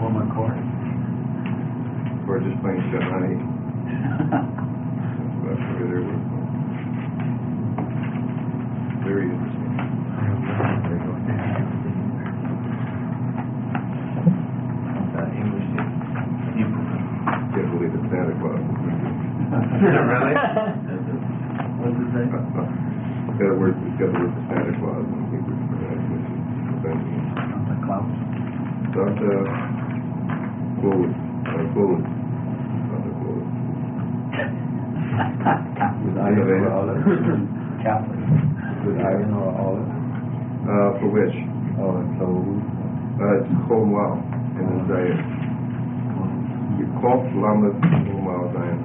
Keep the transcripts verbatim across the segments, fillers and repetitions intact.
couple more chords. Or just plain Shahani. That's the way they're working. Very interesting. English. Can't believe it's Santa Claus. Really? What's it say? It's got a word, it's got the word for Santa Claus in English pronunciation. Santa Claus. Santa Claus. Santa Claus. Santa Claus. With iron or olive? Catholic. With iron or olive? Uh, for which? Oh, so Uh, it's Chol Wow in Zion. Kof Lamed Chol Wow Zion.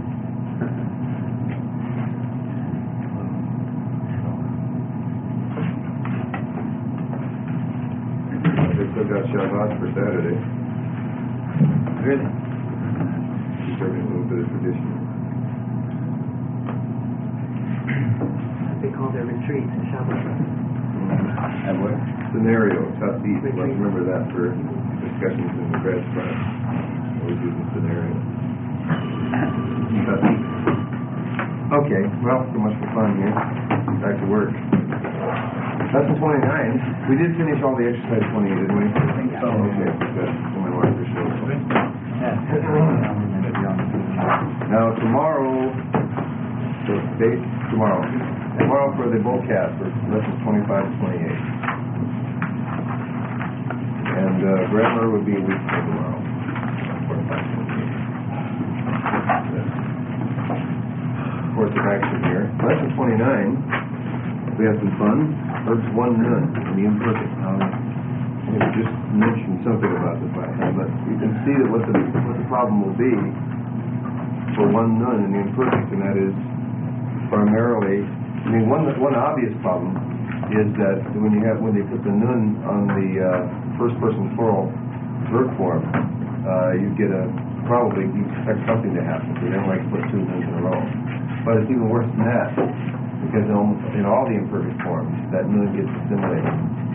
They still got Shabbat for Saturday. Really? Serving a little bit of tradition. They call their retreat Shabbat. At work? Scenario, Tasit. Let's remember that for discussions in the grad class. Always using scenario. Tasit. Okay, well, so much for fun here. Back to work. Lesson twenty-nine. We did finish all the exercise twenty-eight, didn't we? I think so. Okay, good. So my marker shows. Yeah. Now tomorrow, so date tomorrow. Tomorrow for the Bocast for lessons twenty-five to twenty-eight. And uh, grammar would be a week from tomorrow. Course of action here. Lesson twenty-nine, we have some fun. Verbs one nun and the imperfect. Um, I just mentioned something about this last time, but you can see that what the what the problem will be for one nun and the imperfect, and that is primarily. I mean, one one obvious problem is that when you have when they put the nun on the uh, first person plural verb form, uh, you get a probably you expect something to happen. So they don't like to put two nuns in a row. But it's even worse than that because in, almost, in all the imperfect forms, that nun gets assimilated.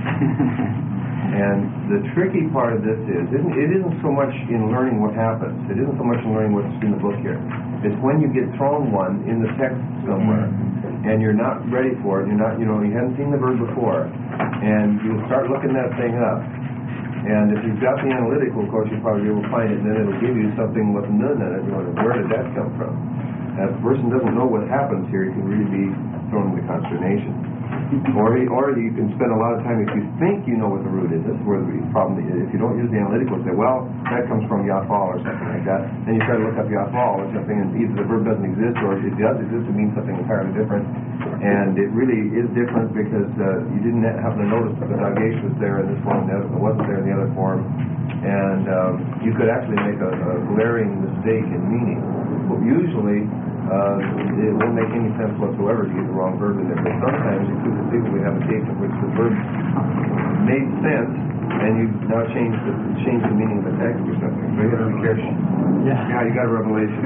And the tricky part of this is isn't, it isn't so much in learning what happens. It isn't so much in learning what's in the book here. It's when you get thrown one in the text somewhere. And you're not ready for it, you're not, you know, you haven't seen the verb before, and you start looking that thing up. And if you've got the analytical, of course, you'll probably be able to find it, and then it'll give you something with none in it. You know, where did that come from? Now, if the person doesn't know what happens here, he can really be thrown into consternation. Or, he, or you can spend a lot of time if you think you know what the root is. That's where the problem is. If you don't use the analytical, say, well, that comes from yafal or something like that. Then you try to look up yafal or something, and either the verb doesn't exist or if it does exist, it means something entirely different. And it really is different because uh, you didn't happen to notice that the dagesh was there in this one, and it wasn't there in the other form. And um, you could actually make a, a glaring mistake in meaning. But usually, Uh, it won't make any sense whatsoever to get the wrong verb in there. But sometimes you could conceivably have a case in which the verb made sense and you now change the change the meaning of the text or something. So you have to be careful. Yeah. Yeah, you got a revelation.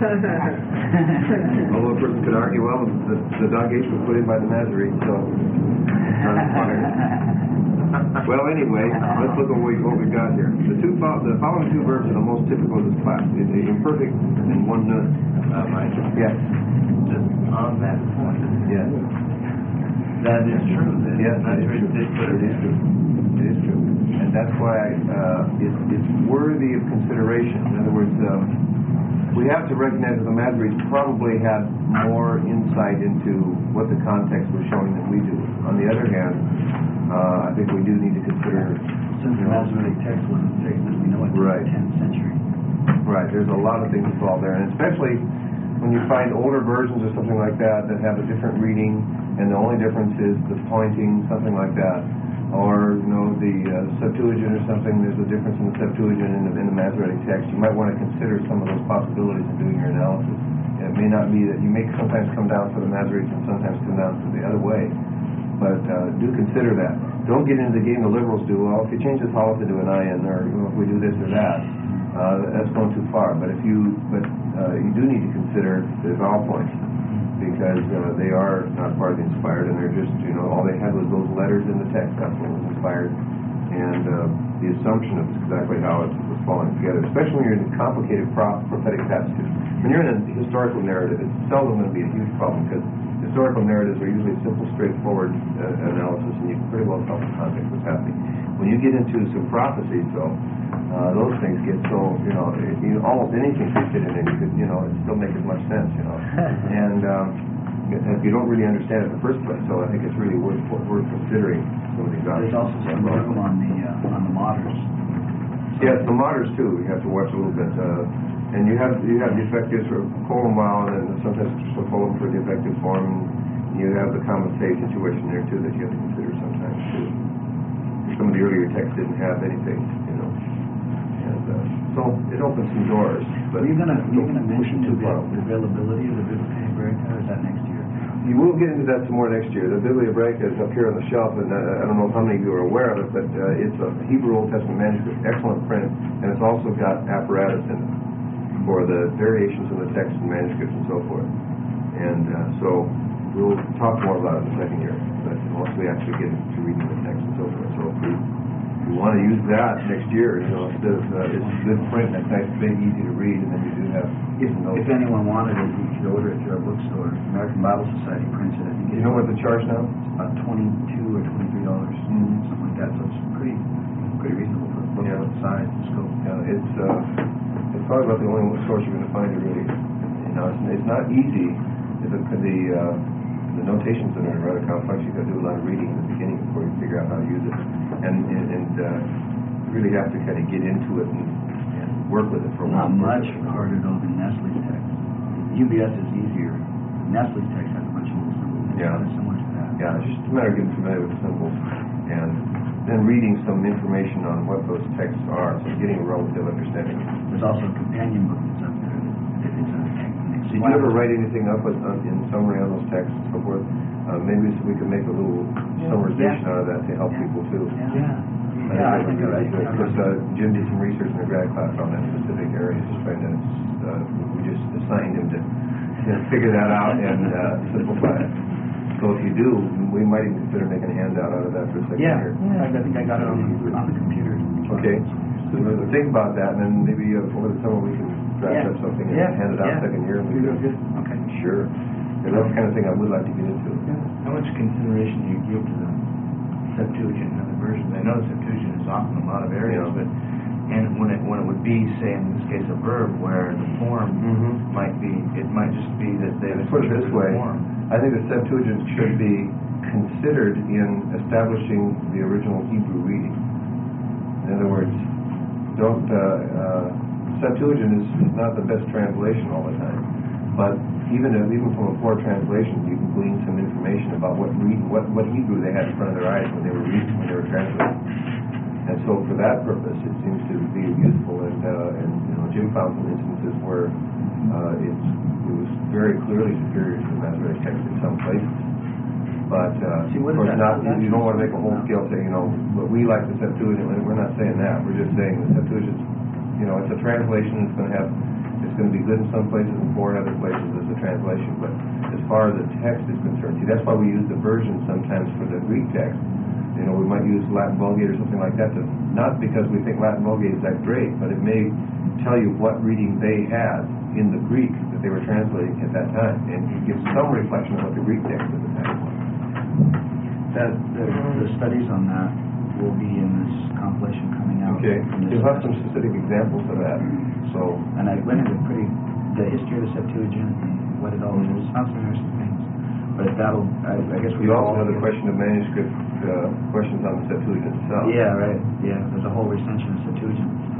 Although a person could argue, well, the, the dagesh was put in by the Nazarene, so it's not required. Well, anyway, let's look at what, we, what we've got here. The two the following two verbs are the most typical of this class: the, the imperfect and one nun. Uh, Mike, Yes. just on that point, Yes. that is true. That Yes, that's it is true. ridiculous. It is true. It is true. And that's why uh, it's, it's worthy of consideration. In other words, um, we have to recognize that the Masoretes probably had more insight into what the context was showing than we do. On the other hand, uh, I think we do need to consider... Since the Masoretic text wasn't fixed, as we know, until Right. the tenth century. Right, there's a lot of things involved there, and especially when you find older versions or something like that that have a different reading, and the only difference is the pointing, something like that, or you know the uh, Septuagint or something. There's a difference in the Septuagint and the, in the Masoretic text. You might want to consider some of those possibilities in doing your analysis. It may not be that you may sometimes come down for the Masoretes and sometimes come down for the other way, but uh, do consider that. Don't get into the game the liberals do. Well, if you change this aleph into an ayin, or you know, if we do this or that. Uh, that's going too far, but if you, but uh, you do need to consider the vowel points because uh, they are not part of the inspired, and they're just, you know, all they had was those letters in the text. That's what was inspired, and uh, the assumption of exactly how it was falling together, especially when you're in complicated pro- prophetic passages. When you're in a historical narrative, it's seldom going to be a huge problem because historical narratives are usually simple, straightforward uh, analysis, and you can pretty well tell the context what's happening. When you get into some prophecies, though, uh, those things get so, you know, it, you, almost anything could fit in it. You could, you know, it still make as much sense, you know. And um, if you don't really understand it in the first place, so I think it's really worth worth considering some of these options. There's also some room on the, uh, on the modders. Yeah, the modders too. You have to watch a little bit, uh, and you have you have the effective sort of colon while, and then sometimes just a colon for the effective form. And you have the common phase situation there too that you have to consider sometimes too. Some of the earlier texts didn't have anything, you know, and uh, so it opens some doors. But Are you gonna, are you gonna push mention it the too far. the availability of the Biblica Hebraica, or is that next year? You will get into that some more next year. The Biblia Hebraica is up here on the shelf, and uh, I don't know how many of you are aware of it, but uh, it's a Hebrew Old Testament manuscript, excellent print, and it's also got apparatus in it for the variations in the text and manuscripts and so forth. And uh, so we'll talk more about it in the second year, but once we actually get into reading the text and so forth. So if we, if we want to use that next year, you know, instead of, uh, it's good print, and it's nice, big, easy to read, and then you do have If, notes. if anyone wanted it, you could order it through our bookstore. American Bible Society prints it. I think You know what the charge now? It's about twenty-two or twenty-three dollars, Mhm. something like that. So it's pretty, pretty reasonable for a book Yeah. of its size and scope. Yeah, it's uh, it's probably about the only source you're going to find it really. You know, it's, it's not easy. The the, uh, the notations in it are rather complex. You've got to do a lot of reading in the beginning before you figure out how to use it, and and, and uh, you really have to kind of get into it and, and work with it for a while. Not much harder though than Nestle's text. U B S is easier. Nestle's text has a bunch of little symbols. It's Yeah. kind of similar to that. Yeah, it's just a matter of getting familiar with the symbols and then reading some information on what those texts are, so getting a relative understanding. There's also a companion book that's up there. That it's a Did you ever write anything up with, uh, in summary on those texts and so forth? Uh, maybe we could make a little summarization out of that to help Yeah. people too. Yeah. Yeah, I think you're right. Because uh, Jim did some research in the grad class on that specific area, just trying to, uh, we just assigned him to, to figure that out and uh, simplify it. So if you do, we might even consider making a handout out of that for a second Yeah, year. yeah, I think I got it on the, on the computer. Okay, so we'll think about that, and then maybe uh, over the summer we can draft Yeah. up something and Yeah, hand it out yeah. second year. And we Real can- good. Okay. Sure. Yeah, that's the kind of thing I would like to get into. How much consideration do you give to the Septuagint and other versions? I know the Septuagint is often in a lot of areas, Yeah. but and when it when it would be, say in this case, a verb where the form Mhm. might be, it might just be that they Let's put it this way. form. I think the Septuagint should be considered in establishing the original Hebrew reading. In other words, don't uh, uh, Septuagint is, is not the best translation all the time, but even uh, even from a poor translation, you can glean some information about what read, what what Hebrew they had in front of their eyes when they were reading, when they were translating. And so, for that purpose, it seems to be useful. And uh, and you know, Jim found some instances where uh, it's, it was very clearly superior to the Masoretic text in some places. But uh, See, of what is course, that? not. That's You don't want to make a whole scale saying, you know, but we like the Septuagint. We're not saying that. We're just saying the Septuagint. You know, it's a translation. It's going to have. It's going to be good in some places and poor in other places as a translation. But as far as the text is concerned, see, that's why we use the version sometimes for the Greek text. You know, we might use Latin Vulgate or something like that, to, not because we think Latin Vulgate is that great, but it may tell you what reading they had in the Greek that they were translating at that time, and it gives some reflection of what the Greek text at the time was. That, the, the studies on that will be in this compilation coming out. Okay, in this you'll have some semester. specific examples of that. So, And I went into pretty, the history of the Septuagint and what it all is, found some interesting things. But that'll, I, I guess we you also all have the get- question of manuscript uh, questions on the Septuagint itself. Yeah, right, yeah, there's a whole recension of Septuagint. So,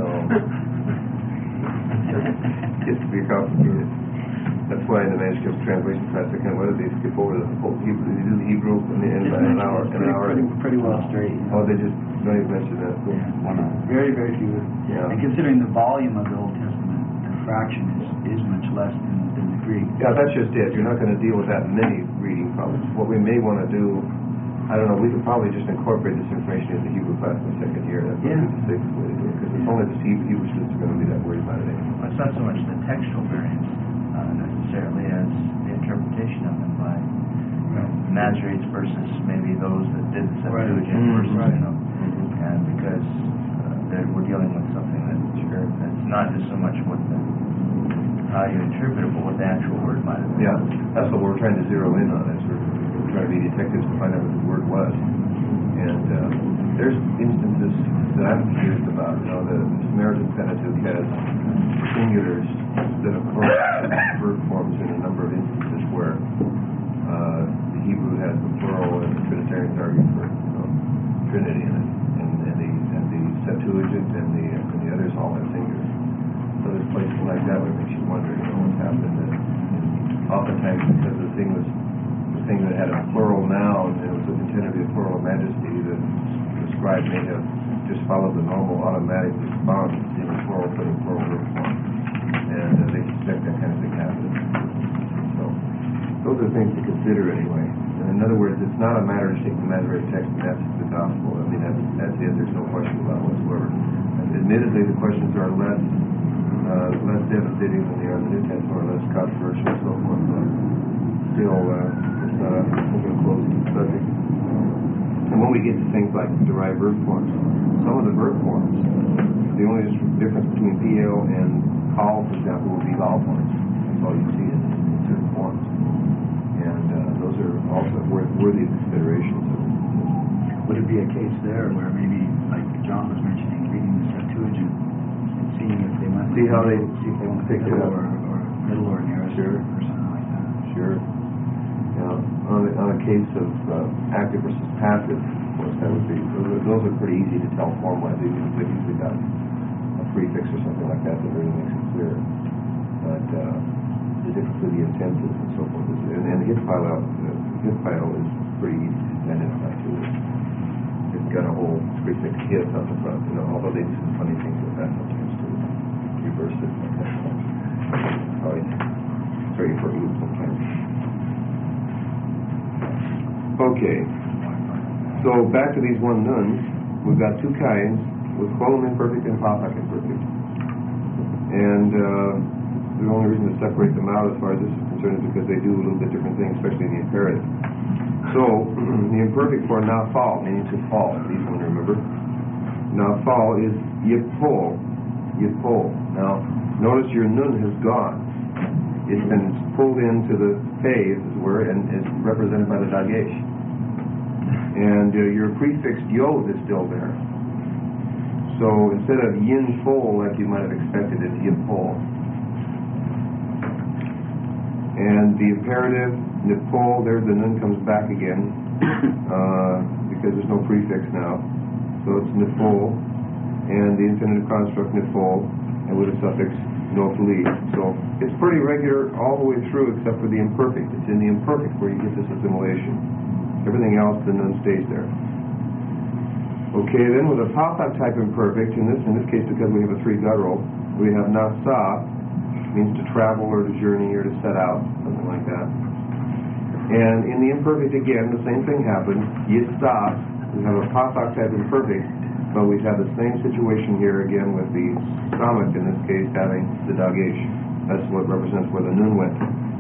it gets to be complicated. That's why in the manuscript translation class, they kind of, whether they skip over the whole Hebrew, they do the Hebrew in, the, in Just an mention hour, it's in an pretty, hour. pretty, pretty well straight. You Oh, know? they just don't even mention that. Yeah, one of- very, very few. Yeah. And considering the volume of the Old Testament, the fraction is, is much less than, than the Greek. Yeah, that's just it. You're not going to deal with that many reading problems. What we may want to do, I don't know, we could probably just incorporate this information into Hebrew class in the second year. That's Yeah. probably the safest way to do it, because it's only the Hebrew Hebrew students are going to be that worried about it anyway. Well, it's not so much the textual variance uh, necessarily as the interpretation of them by you know, Nazarites versus maybe those that did the Septuagint Mm, versus right. you know. Mhm. Yeah. and because uh, that we're dealing with something that sure, that's not just so much what the, how you interpret it, but what the actual word might have been. Yeah, that's what we're trying to zero in on, is we're, we're trying to be detectives to find out what the word was. And uh, there's instances that I'm curious about. You know, the Samaritan Pentateuch has singulars that of course verb forms in a number of instances where uh, the Hebrew has the plural and the Trinitarians argue for you know, Trinity in it, and, and the and the Septuagint and the and the others all have singulars. So there's places like that where it makes you wonder, you know, what's happened. And, and oftentimes because the thing was the thing that had a plural noun and it was intended to be a plural of majesty, the, the scribe may have just followed the normal automatic response in the plural for the plural verb form. And uh, they suspect that kind of thing happened. So those are things to consider anyway. And in other words, it's not a matter of taking the Masoretic text and that's the gospel. I mean, that's, that's it. There's no question about it whatsoever. And admittedly, the questions are less uh, less devastating than they are in the New Testament, or less controversial and so forth. But still, uh, it's not a, it's a closed subject. And when we get to things like derived verb forms, some of the verb forms, the only difference between P L and call, for example, would be vowel forms. That's all you see in, in certain forms. And uh, those are also worth, worthy of consideration. So, Would it be a case there where maybe, like John was mentioning, reading the Septuagint and seeing if they might See how they see if they want to pick pick it it up. or, or middle or nearest Sure. or something like that? Sure. Now, on a, on a case of uh, active versus passive, of course, that would be, those are, those are pretty easy to tell form-wise. They've they've usually got a prefix or something like that that really makes it clear. But uh, the difference with the intensive and so forth is, and, and the hit file out, the hit file is pretty easy to identify too. It's got a whole prefix hit on the front, you know, although they do some funny things with that sometimes to reverse it like that. Probably very important loop sometimes. Okay, so back to these one nuns. We've got two kinds, with colon imperfect and pathak imperfect. And uh, the only reason to separate them out as far as this is concerned is because they do a little bit different things, especially in the imperative. So, the imperfect for nafal, meaning to fall, easy one to remember. Nafal is yipol, yipol. Now, notice your nun has gone. It's been pulled into the pay, as it were, and is represented by the dagesh. And uh, your prefixed yod is still there. So instead of yin fol, like you might have expected, it's yin pol. And the imperative, nipol, there the nun comes back again, uh, because there's no prefix now. So it's nipol, and the infinitive construct nipol, and with a suffix nofli. So it's pretty regular all the way through except for the imperfect. It's in the imperfect where you get this assimilation. Everything else, the nun stays there. Okay, then with a pathak type imperfect, in this in this case because we have a three guttural, we have nasa, means to travel or to journey or to set out, something like that. And in the imperfect again, the same thing happens. Yisa, we have a pathak type imperfect, but we have the same situation here again with the samak, in this case, having the dagesh. That's what represents where the nun went.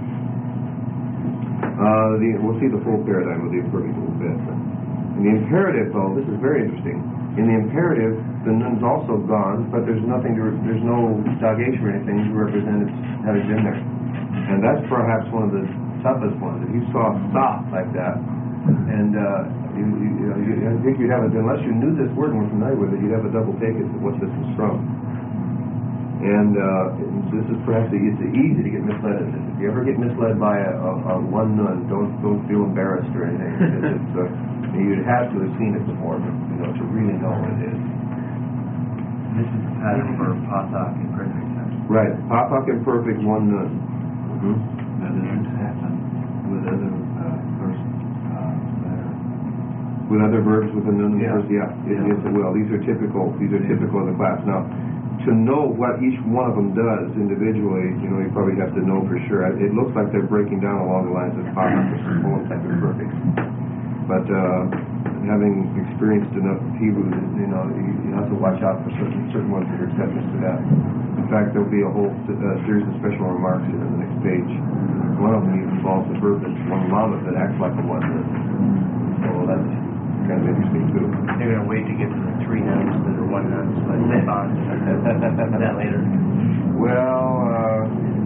Uh, the, we'll see the full paradigm of the imperfect a little bit. In the imperative, though, this is very interesting. In the imperative, the nun's also gone, but there's nothing to, there's no dagesh or anything to represent its having been there. And that's perhaps one of the toughest ones. If you saw stop like that, and uh, you, you, you know, you, I think you'd have a, unless you knew this word and were familiar with it, you'd have a double take as to what this is from. And uh, this is perhaps a, it's easy to get misled in this. If you ever get misled by a, a, a one nun, don't don't feel embarrassed or anything. It's, uh, you'd have to have seen it before, you know, to really know what it is. This is the pattern for pathak and perfect tense. Right, pathak and perfect one nun. Mm-hmm. Now, does this happen with other uh, first uh, letter? With other verbs with a nun in the Yeah. first, yeah, it, Yeah. yes it will. These are typical. These are typical of the class. Now, to know what each one of them does individually, you know, you probably have to know for sure. It looks like they're breaking down along the lines of pathak versus colon type imperfects. But uh, having experienced enough Hebrew, you know, you, you have to watch out for certain certain ones that are exceptions to that. In fact, there'll be a whole uh, series of special remarks in the next page. One of them even involves a verb that's one lama that acts like a one. So that's kind of interesting too. They're gonna wait to get to the three nuns that are one nuns, but move on to that later. Well, uh,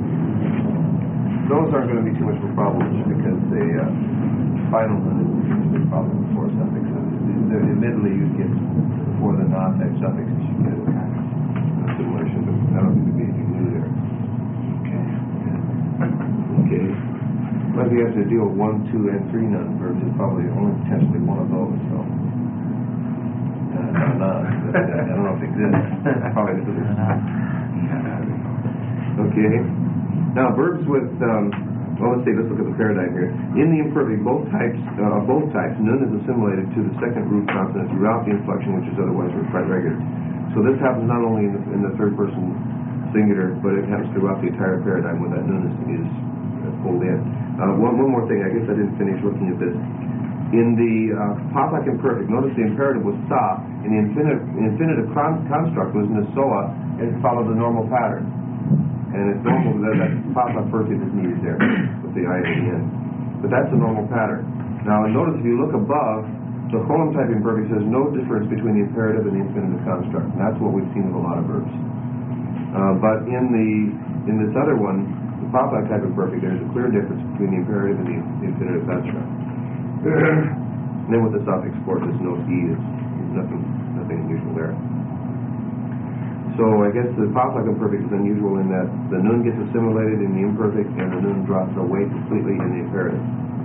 those aren't going to be too much of a problem because the uh, final one is usually a problem before suffixes. Admittedly, you get before the not type suffixes, you get a assimilation, but I don't think there'd be anything new there. Okay. Okay. But if you have to deal with one, two, and three non verbs, it's probably only potentially one of those. So, uh, not, not, but, uh, I don't know if it exists. Probably doesn't. Okay. Now verbs with um, well, let's see. Let's look at the paradigm here. In the imperfect, both types, uh, both types, nun is assimilated to the second root consonant throughout the inflection, which is otherwise quite regular. So this happens not only in the, in the third person singular, but it happens throughout the entire paradigm when that nun is, is pulled in. Uh, one, one more thing. I guess I didn't finish looking at this. In the uh, Pathak imperfect, notice the imperative was sa. In the infinitive, infinitive con- construct was nesoa, and it followed the normal pattern. And it's normal that that Pathak perfect is needed there with the I at the end. But that's the normal pattern. Now notice if you look above, the Cholam type imperfect says no difference between the imperative and the infinitive construct. And that's what we've seen with a lot of verbs. Uh, but in the in this other one, the Pathak type imperfect, there's a clear difference between the imperative and the infinitive construct. And then with the suffix, of course, there's no e. It's, there's nothing nothing unusual there. So I guess the Pathak imperfect is unusual in that the nun gets assimilated in the imperfect and the nun drops away completely in the imperative.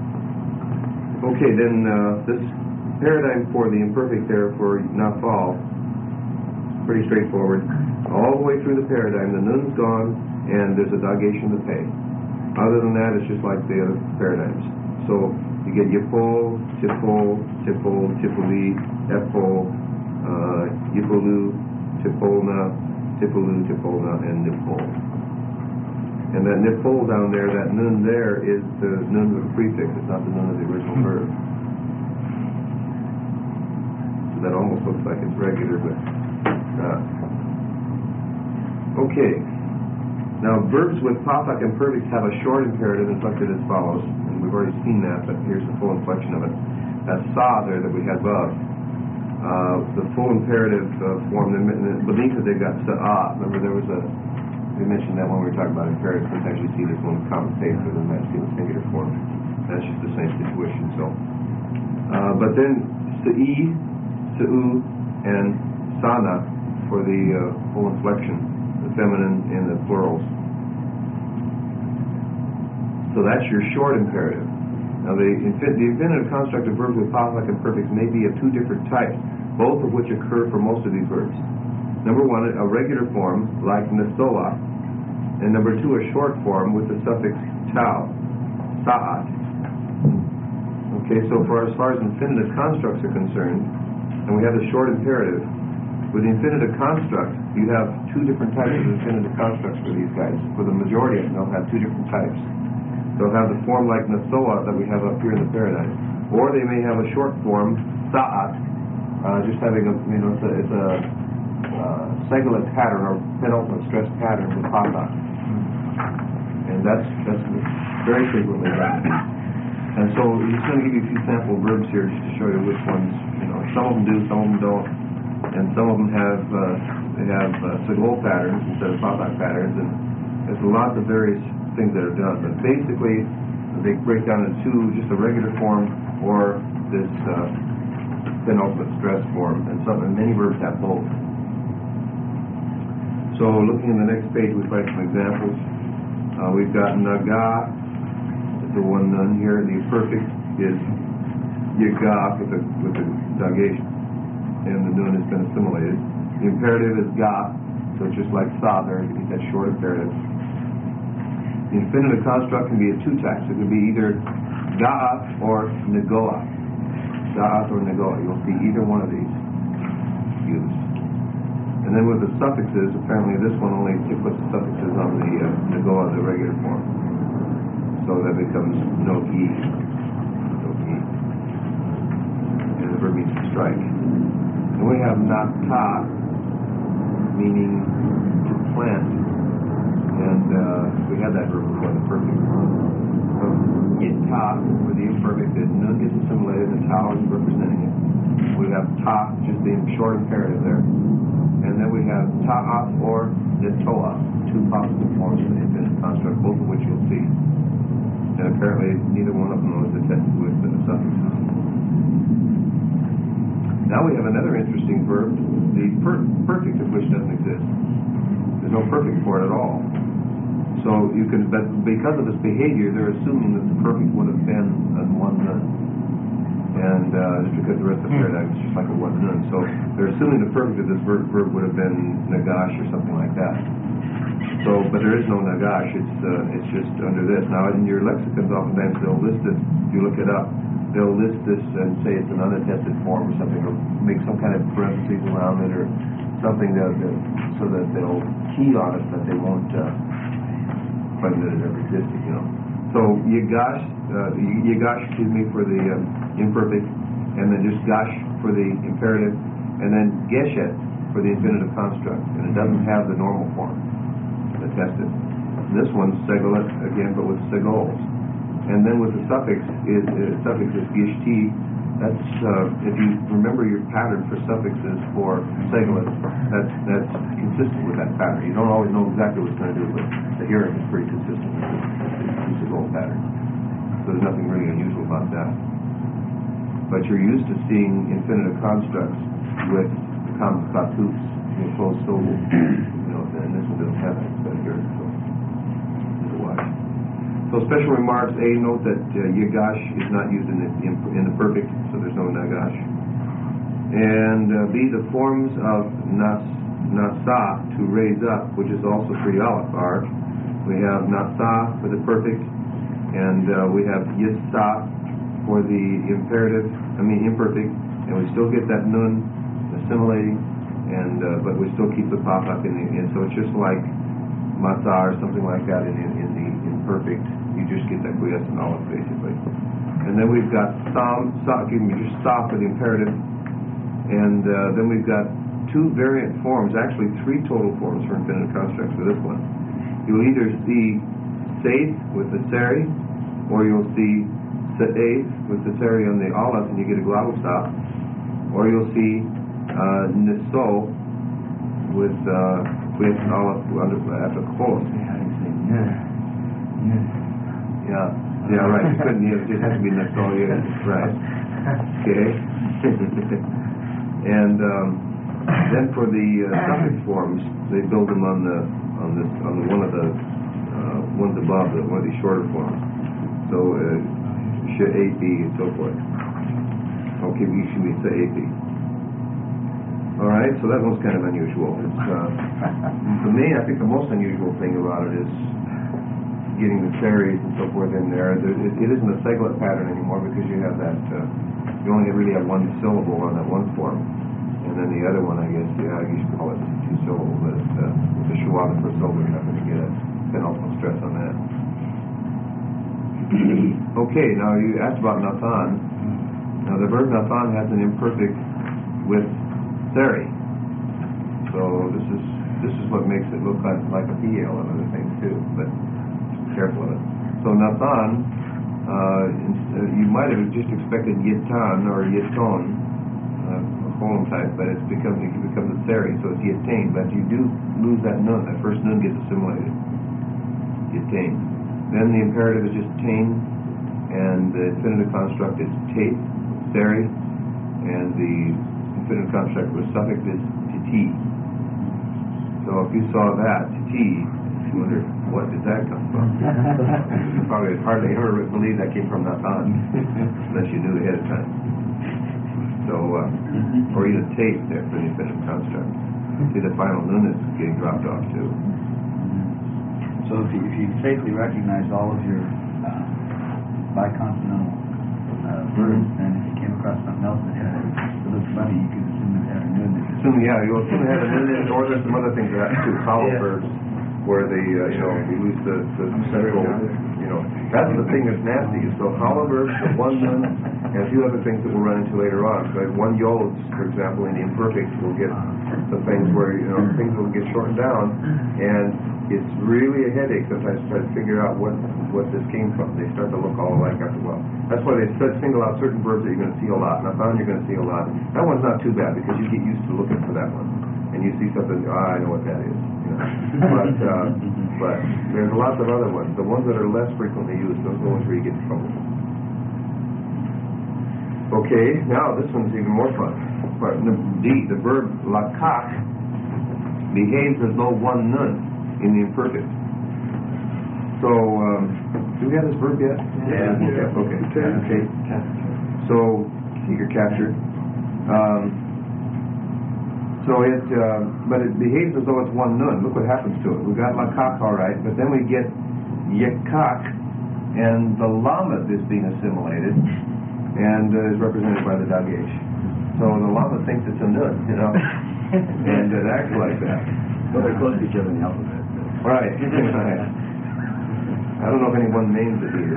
Okay, then uh, this paradigm for the imperfect there for nafal, pretty straightforward. All the way through the paradigm, the nun's gone and there's a dagation to pay. Other than that, it's just like the other paradigms. So you get yipol, tipol, tipol, tipoli, epol, uh, yipolu, tipolna, tipolu, tipolna, and nipol. And that nipol down there, that nun there, is the nun with a prefix. It's not the nun of the original verb. So that almost looks like it's regular, but not. Okay. Now, verbs with Pathak imperfects have a short imperative inflected as follows. And we've already seen that, but here's the full inflection of it. That sa there that we had above. Uh, the full imperative uh, form, beneath it they've got sa'ah. Remember there was a, we mentioned that when we were talking about imperative, sometimes you see this one compensate for the masculine singular form. That's just the same situation. So, uh, but then sa'i, sa'u, and sana for the uh, full inflection, the feminine and the plurals. So that's your short imperative. Now, the, infin- the infinitive construct of verbs with Pathak imperfects may be of two different types, both of which occur for most of these verbs. Number one, a regular form, like nesoa, and number two, a short form with the suffix tau, sa'at. Okay, so for as far as infinitive constructs are concerned, and we have the short imperative, with the infinitive construct, you have two different types of infinitive constructs for these guys. For the majority of them, they'll have two different types. They'll have the form like nesoa that we have up here in the paradigm, or they may have a short form, sa'at, uh, just having a, you know, it's a, it's a uh, seglet pattern or penultimate stress pattern with Pathak. And that's that's very frequently done. And so I'm just going to give you a few sample verbs here just to show you which ones, you know, some of them do, some of them don't. And some of them have, uh, they have uh, segol patterns instead of Pathak patterns, and there's lots of various things that are done, but basically they break down into two, just a regular form or this uh, penultimate stress form, and some and many verbs have both. So looking in the next page, we find some examples. Uh, we've got naga, it's the one nun here. The perfect is yaga with the with the dagation, and the nun has been assimilated. The imperative is ga, so it's just like sa there, you get that short imperative. The infinitive construct can be of two types. It can be either ga'at or negoa. Ga'at or negoa. You'll see either one of these used. And then with the suffixes, apparently this one only puts the suffixes on the uh, negoa, the regular form. So that becomes no-gi. No-gi. And the verb means to strike. And we have nata, meaning to plant. And uh, we had that verb before, the perfect. So, yita, ta for the imperfect, that nun gets assimilated and tau is representing it. We have ta, just the short imperative there. And then we have ta'af or nitoa, two possible forms of the infinite construct, both of which you'll see. And apparently neither one of them was attested with the suffix. Now we have another interesting verb, the per- perfect of which doesn't exist. There's no perfect for it at all. So you can, but because of its behavior, they're assuming that the perfect would have been a one nun. And uh, just because the rest of the paradigm is just like a one nun. So they're assuming the perfect of this verb, verb would have been nagash or something like that. So, but there is no nagash, it's uh, it's just under this. Now in your lexicons oftentimes they'll list it, if you look it up, they'll list this and say it's an unattested form or something, or make some kind of parentheses around it or something that, that so that they'll key on it, but they won't uh, claim that it ever existed, you know. So Yagash, uh, Yagash, excuse me, for the um, imperfect, and then just Gash for the imperative, and then Geshet for the infinitive construct, and it doesn't have the normal form attested. This one's Segolet again, but with Segols. And then with the suffix is uh, suffix is Gishti. That's uh, if you remember your pattern for suffixes for Segolet, that's that's consistent with that pattern. You don't always know exactly what it's going to do, but the hearing is pretty consistent with the Segol pattern. So there's nothing really unusual about that. But you're used to seeing infinitive constructs with the Kamkatus, you know, closed syllable. You know, and this one doesn't have that. But here, so it's a watch. So special remarks: A, note that uh, Yagash is not used in the in, in the perfect, so there's no Nagash. And uh, B, the forms of nas, Nasa, to raise up, which is also for Aleph, are we have Nasa for the perfect, and uh, we have Yissa for the imperative, I mean imperfect, and we still get that Nun assimilating, and uh, but we still keep the pop up in the, and so it's just like Masa or something like that in, in, in the imperfect. You just get that quiescent Aleph basically. And then we've got Sam, sa, excuse me, just Sa for the imperative, and uh, then we've got two variant forms, actually three total forms for infinitive constructs for this one. You'll either see Saith with the Seri, or you'll see Sa'ath with the Seri on the Aleph and you get a glottal stop, or you'll see uh, Niso with uh, quiescent Aleph under, after Cholos. Yeah, yeah, right. You couldn't, it just has to be Niso, yeah, right. Okay. And um, then for the uh, suffix forms, they build them on the on this on the one of the uh, ones above the one of these shorter forms. So uh, Sha'athi and so forth. Okay, you should be Sa'athi. All right, so that one's kind of unusual. It's, uh, for me, I think the most unusual thing about it is getting the series and so forth in there. There it, it isn't a seglet pattern anymore because you have that. Uh, you only really have one syllable on that one form. And then the other one, I guess, yeah, I used to call it two syllables, but it's, uh, with the shuava for syllable, you're not going to get a penultimate stress on that. Okay, now you asked about Nathan. Now the verb Nathan has an imperfect with Seri. So this is this is what makes it look like, like a P L and other things too, but be careful of it. So Nathan, uh, you might have just expected Yitan or Yiton, uh, column type, but it's become it becomes a Seri, so it's Yitain. But you do lose that nun. That first nun gets assimilated. Yitain. Then the imperative is just tain, and the infinitive construct is tate, Seri, and the infinitive construct with suffix is titi. So if you saw that, titi, you wonder, what did that come from? You probably hardly ever believe that came from Nathan, unless you knew ahead of time. So, uh, or even tate there for the infinitive construct. See, the final nun is getting dropped off too. So if you, if you safely recognize all of your uh, biconsonantal uh, verbs, then if you came across something else that had it looked funny, you could assume it had a nun. Assume, yeah, you'll assume it had a nun in it, or there's some other things that have to do with hollow Yeah. verbs, where they, uh, you know, you lose the, the central, you know, that's the thing that's nasty. So hollow verbs, the one nun, and a few other things that we'll run into later on. So one yods, for example, in the imperfect, will get some things where, you know, things will get shortened down, and it's really a headache sometimes to try to figure out what what this came from. They start to look all alike after a while. That's why they said single out certain verbs that you're going to see a lot. And I found you're going to see a lot. That one's not too bad because you get used to looking for that one. And you see something, ah, I know what that is. You know? But uh, but there's lots of other ones. The ones that are less frequently used, those are the ones where you get in trouble. Okay, now this one's even more fun. But D, the verb lakach behaves as though one nun in the imperfect. So, um, do we have this verb yet? Yeah. yeah. Okay. Okay. So, you're captured. Um, so it, uh, but it behaves as though it's one nun. Look what happens to it. We got lakach all right, but then we get yekach, and the lamed is being assimilated, and uh, is represented by the dagesh. So the lamed thinks it's a nun, you know, and it acts like that. Well, they're close to each other in the alphabet. So. Right. Right. I don't know if anyone names it either.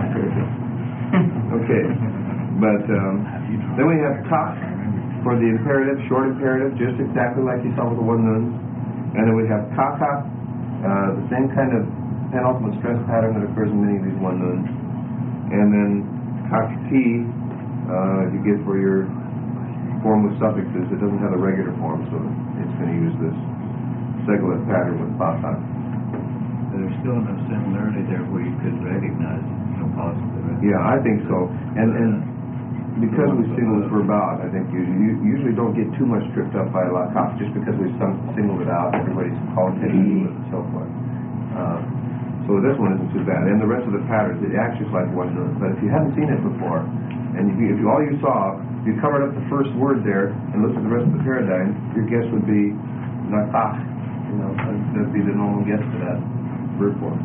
Okay. But um, then we have kach for the imperative, short imperative, just exactly like you saw with the one nun. And then we have kaka, uh, the same kind of penultimate stress pattern that occurs in many of these one nuns. And then kakti, uh, you get for your form with suffixes. It doesn't have a regular form, so it's going to use this seglet pattern with basa. There's still enough similarity there where you could recognize, you know, possibly. Right? Yeah, I think so. And and because we single this verb out, I think you, you usually don't get too much tripped up by lakach just because we've singled it out. Everybody's calling it and so forth. Uh, so this one isn't too bad. And the rest of the patterns, it acts just like one nun. But if you haven't seen it before, and if you, if you all you saw, if you covered up the first word there and looked at the rest of the paradigm, your guess would be lakach. You know, that'd be the normal guess to that verb form.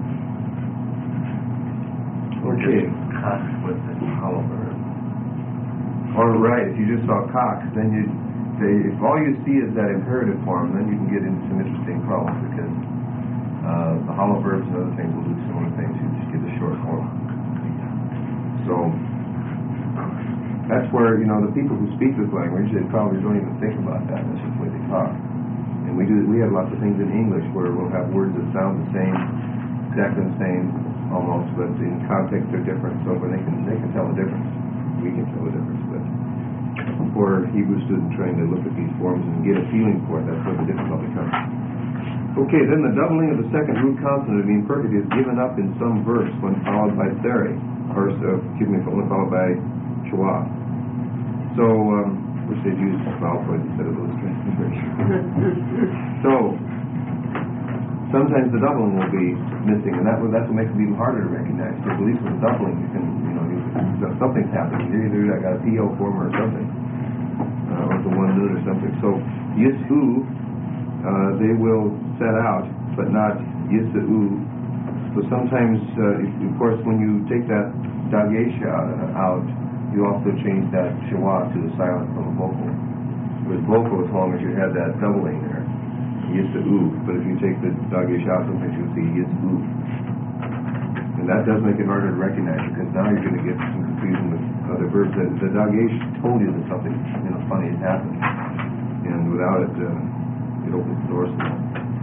Okay. Kach with the hollow verb. All right. If you just saw cock, then you, they, if all you see is that imperative form, then you can get into some interesting problems because uh, the hollow verbs and other things will do similar things. You just get the short form. So that's where, you know, the people who speak this language, they probably don't even think about that. That's just the way they talk. And we do. We have lots of things in English where we'll have words that sound the same, exactly the same, almost, but in context they're different. So when they can, they can tell the difference. We can tell the difference. But for a Hebrew student trying to look at these forms and get a feeling for it, that's where the difficulty comes. Okay, then the doubling of the second root consonant of the imperfect is given up in some verbs when followed by seri, or uh, excuse me, when followed by shua. So. Um, which they'd use vowel points instead of illustration. So, sometimes the doubling will be missing, and that that's what makes it even harder to recognize. So at least with the doubling, you can, you know, you, something's happening. You either got a P O form or something, uh, or it's a one nun or something. So, yis'u, uh, they will set out, but not yis'u. So sometimes, uh, if, of course, when you take that dagesh out, out you also change that shwa to the silent from a vocal. With vocal, as long as you have that doubling there, yis-u. But if you take the dagesh out, sometimes you'll see yis-u. And that does make it harder to recognize because now you're going to get some confusion with other verbs. The, the dagesh told you that something, you know, funny has happened, and without it, uh, it opens the doors to that.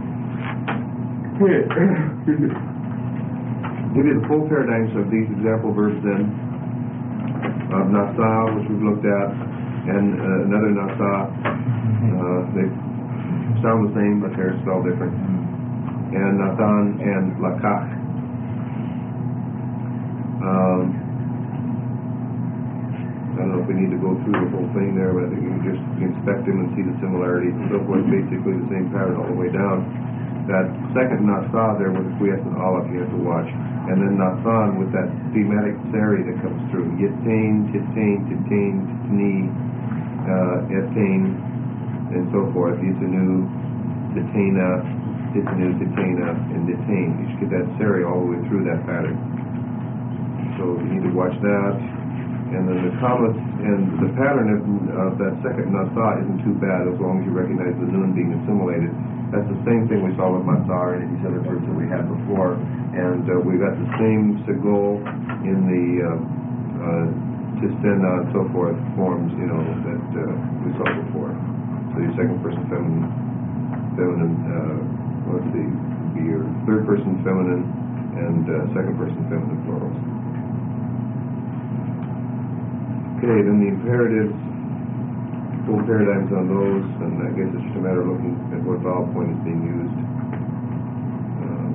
Give you the full paradigms of these example verbs then. Of nasa, which we've looked at, and uh, another nasa. Uh, they sound the same, but they're spelled different. And natan and lakach. Um, I don't know if we need to go through the whole thing there, but I think you can just inspect them and see the similarities and so forth. Basically the same pattern all the way down. That second nasa there with the quiescent aleph you have to watch. And then nasan with that thematic seri that comes through. Yitain, titain, titain, titni, uh, etain, and so forth. Yitanu, titaina, titanu, titaina, and ditain. You should get that seri all the way through that pattern. So you need to watch that. And then the commas and the pattern of, of that second nasa isn't too bad as long as you recognize the nun being assimilated. That's the same thing we saw with masar and these other verbs that we had before. And uh, we got the same segol in the uh, uh, tisena and so forth forms, you know, that uh, we saw before. So your second person feminine, feminine, uh, let's see, third person feminine and uh, second person feminine plurals. Okay, then the imperatives, full paradigms on those, and I guess it's just a matter of looking at what vowel point is being used. Um,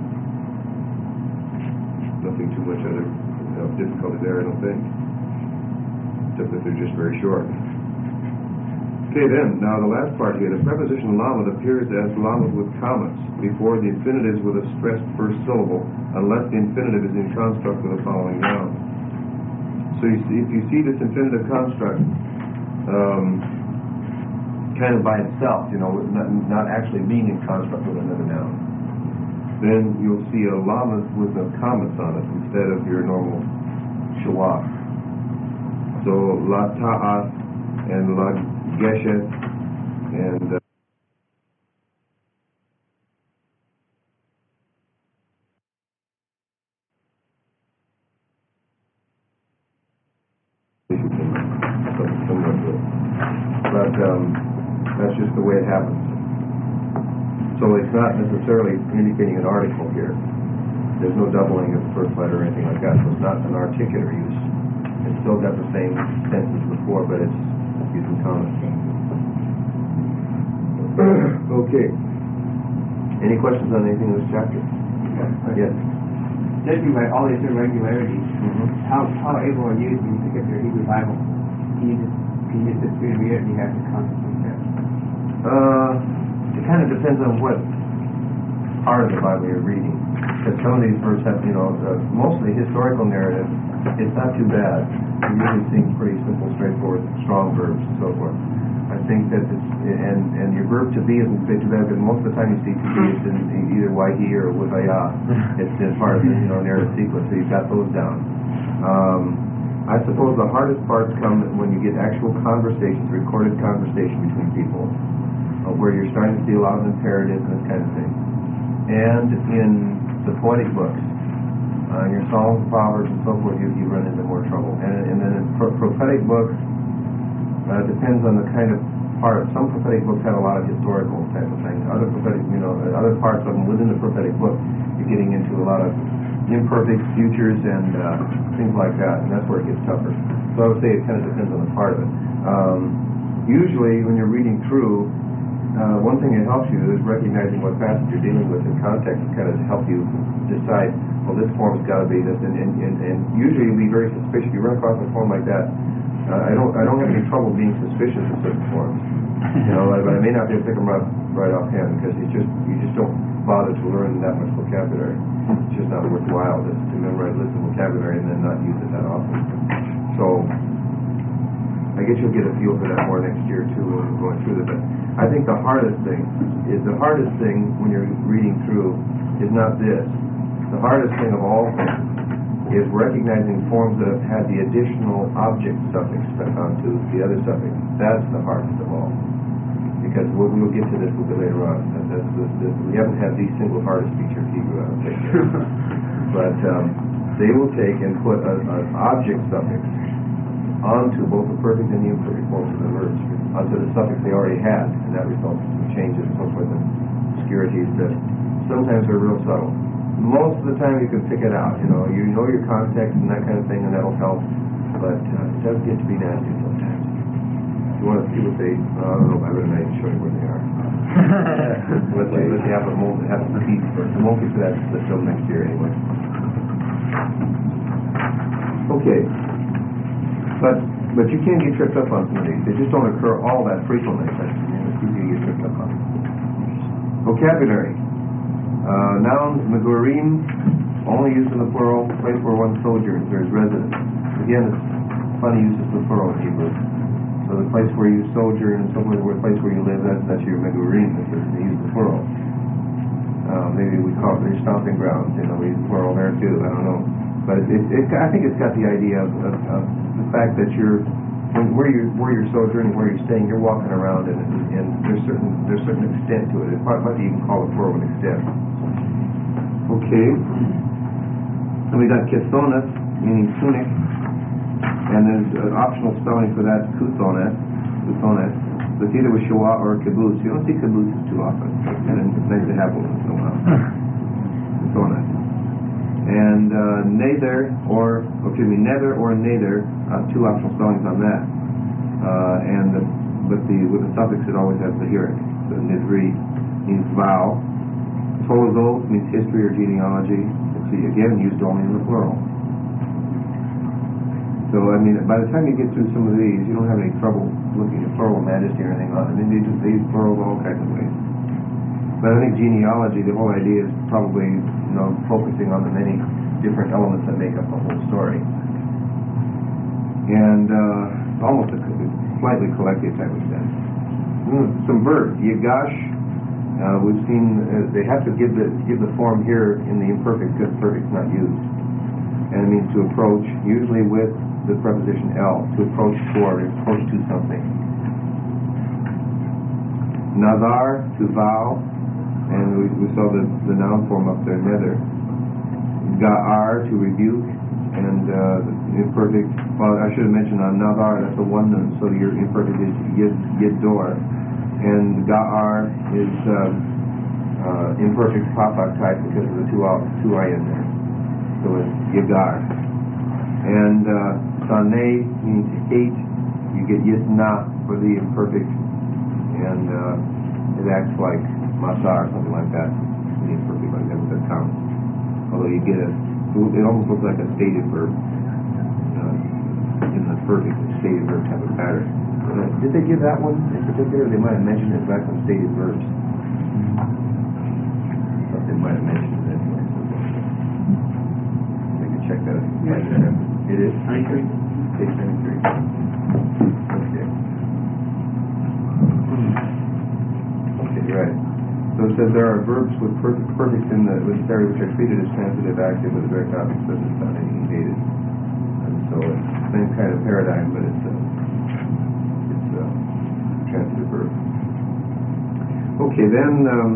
nothing too much other you know, difficulty there, I don't think, except that they're just very short. Okay, then, now the last part here, the preposition lamed appears as lamed with commas before the infinitives with a stressed first syllable, unless the infinitive is in construct with the following noun. So you see, if you see this infinitive construct um, kind of by itself, you know, not, not actually being in construct with another noun, then you'll see a lamed with the commas on it instead of your normal shawah. So la ta'at and la geshet and uh, but um, that's just the way it happens. So it's not necessarily indicating an article here. There's no doubling of the first letter or anything like that, so it's not an articular use. It's still got the same sense as before, but it's using commas. Okay. Any questions on anything in this chapter? Yes. Judging by all these irregularities, Mm-hmm. how how able are you when you pick up your Hebrew Bible? Can you just can you just sit through and read it, and you have to constantly check? Uh, it kind of depends on what part of the Bible you're reading. Because some of these verbs have, you know, uh, mostly historical narrative, it's not too bad. You usually see pretty simple, straightforward, strong verbs and so forth. I think that it's, and and your verb to be isn't too bad, because most of the time you see to be, it's in either wahi or withaya. It's in part of the, you know, narrative sequence, so you've got those down. Um, I suppose the hardest parts come when you get actual conversations, recorded conversation between people, uh, where you're starting to see a lot of imperatives and this kind of thing. And in the poetic books, uh, your Psalms, Proverbs, and so forth, you, you run into more trouble. And, and then in pro- prophetic books, uh, depends on the kind of part. Some prophetic books have a lot of historical type of things. Other prophetic, you know, other parts of them within the prophetic book, you're getting into a lot of imperfect futures and uh, things like that, and that's where it gets tougher. So I would say it kind of depends on the part of it. Um, usually, when you're reading through, uh, one thing that helps you is recognizing what passage you're dealing with in context, and kind of help you decide, well, this form's got to be this, and, and, and, and usually you'll be very suspicious. If you run across a form like that, uh, I don't I don't have any trouble being suspicious of certain forms, you know, but I may not be able to pick them up right offhand, because it's just you just don't bother to learn that much vocabulary. It's just not worthwhile to, to memorize lists of vocabulary and then not use it that often. So I guess you'll get a feel for that more next year too when we're going through this. But I think the hardest thing is the hardest thing when you're reading through is not this. The hardest thing of all things is recognizing forms that have had the additional object suffix stuck onto the other suffix. That's the hardest of all. Because we'll, we'll get to this a little bit later on. That, that's the, the, we haven't had the single hardest feature of Hebrew, I don't think. But um, they will take and put a, an object suffix onto both the perfect and the imperfect forms of the verbs, onto the suffix they already had, and that results in changes and so forth and obscurities that sometimes are real subtle. Most of the time you can pick it out, you know, you know your context and that kind of thing, and that'll help, but uh, it does get to be nasty sometimes. You want to see what they, uh, I don't know, I better not even show you where they are. let's, see, let's see, have a moment, have a piece first. We won't get to that until next year anyway. Okay. But but you can get tripped up on some of these. They just don't occur all that frequently, but you can get tripped up on them. Vocabulary. Uh, nouns, megurim, only used in the plural, place where one sojourns, there is residence. Again, it's funny use of the plural in Hebrew. So the place where you sojourn and so forth, the place where you live, that's, that's your megurim, if they use the plural. Uh, maybe we call it your stomping grounds, you know, we use plural there too, I don't know. But it, it, it, I think it's got the idea of, of, of the fact that you're, when, where you're where you're sojourning, where you're staying, you're walking around, and, and, and there's certain there's certain extent to it. It might, might be even called a plural an extent. Okay. Then we got kesonet, meaning tunic, and there's an optional spelling for that, kusonet, kusonet. It's either with shua or kibbutz. You don't see kibbutzes too often, and it's nice to have one once in a while. and so on. And uh, neither or, excuse me, neither or neither, uh, two optional spellings on that. Uh, and the, but the with the suffix it always has the hirik. So nidri means vow. Tolazol means history or genealogy. It's again used only in the plural. So I mean, by the time you get through some of these, you don't have any trouble looking at plural majesty or anything on it. I mean, they just they use plurals all kinds of ways. But I think genealogy, the whole idea is probably, you know, focusing on the many different elements that make up the whole story. And uh, almost a slightly collective type of sense. Mm, some verbs. Yigash, uh, we've seen, uh, they have to give the give the form here in the imperfect because perfect's not used. And it means to approach, usually with the preposition el, to approach toward, approach to something. Nazar, to vow. And we, we saw the, the noun form up there, nether. Ga'ar, to rebuke, and uh, the imperfect, well, I should have mentioned on nazar, that's a one nun, so your imperfect is yid, yid door. And Ga'ar is uh, uh, imperfect papak type because of the two, two I in there. So it's Yigar. And uh, Saneh means hate, you get yisna for the imperfect, and uh, it acts like Masar, something like that. The imperfect like that with that counts. Although you get a, it almost looks like a stated verb. Uh, in the perfect stated verb type of pattern. Uh, did they give that one in particular? They might have mentioned it back on stated verbs. Or they might have mentioned it anyway. So they can check that out. Yeah. It is? ninety-three. Page ninety-three. Okay. Okay, right. So it says there are verbs with perfect perfect in the with stereo which are treated as transitive active with a direct object such as not any negated. And so it's the same kind of paradigm, but it's a it's a transitive verb. Okay, then um,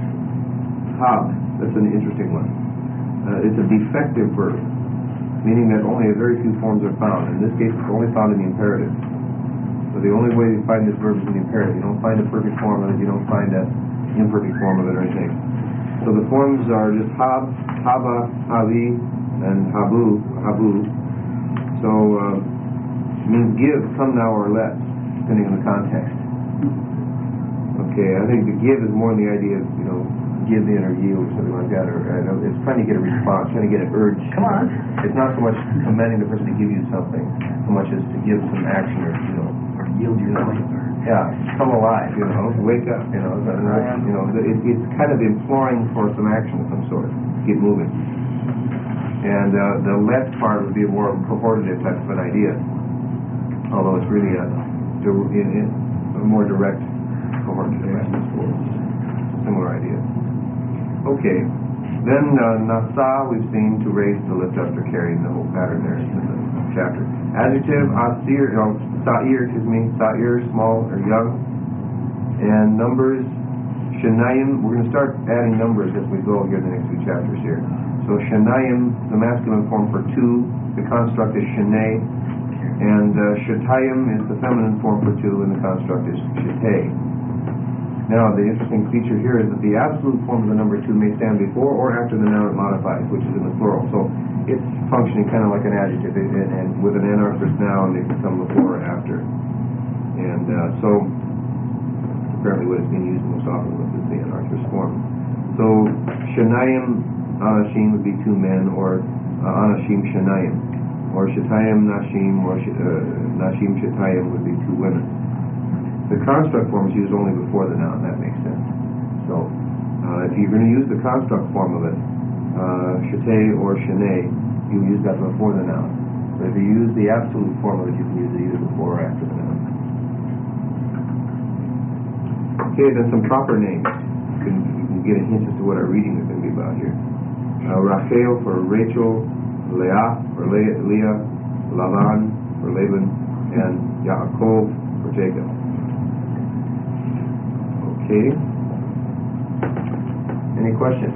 hab. That's an interesting one. Uh, it's a defective verb, meaning that only a very few forms are found. In this case, it's only found in the imperative. So the only way you find this verb is in the imperative. You don't find a perfect form of it. You don't find a imperfect form of it or anything. So the forms are just hab, haba, havi, and habu, habu. So uh, it means give, come now or let, depending on the context. Okay, I think the give is more in the idea of, you know, give in or yield or something like that, or I know, it's trying to get a response, trying to get an urge. Come on. It's not so much commanding the person to give you something, so much as to give some action or, you know, Or yield your know, life. yeah, come alive, you know, wake up, you know, but, you know, it, it's kind of imploring for some action of some sort, get moving. And uh, the let part would be a more purportative type of an idea, although it's really a, in, in, a more direct purportative similar idea. Okay, then uh, nasa we've seen to raise, to lift up, or carry, the whole pattern there in the chapter. Adjective, asir, no, sa'ir, excuse me, sa'ir, small or young. And numbers, shanayim, we're going to start adding numbers as we go here in the next few chapters here. So shanayim, the masculine form for two, the construct is shanay, and uh, shatayim is the feminine form for two, and the construct is shatay. Now, the interesting feature here is that the absolute form of the number two may stand before or after the noun it modifies, which is in the plural. So it's functioning kind of like an adjective, and, and with an anarthrous noun, they can come before or after. And uh, so, apparently what it's being used most often with is the anarthrous form. So, shanayim anashim would be two men, or uh, anashim shanayim. Or shatayim nashim, or sh- uh, nashim shatayim would be two women. The construct form is used only before the noun. That makes sense. So, uh, if you're going to use the construct form of it, uh, shatay or shanay, you use that before the noun. But if you use the absolute form of it, you can use it either before or after the noun. Okay, then some proper names. You can, you can get a hint as to what our reading is going to be about here. Uh, Rachel for Rachel, Leah for Le- Leah, Lavan for Laban, and Yaakov for Jacob. Okay. Any questions?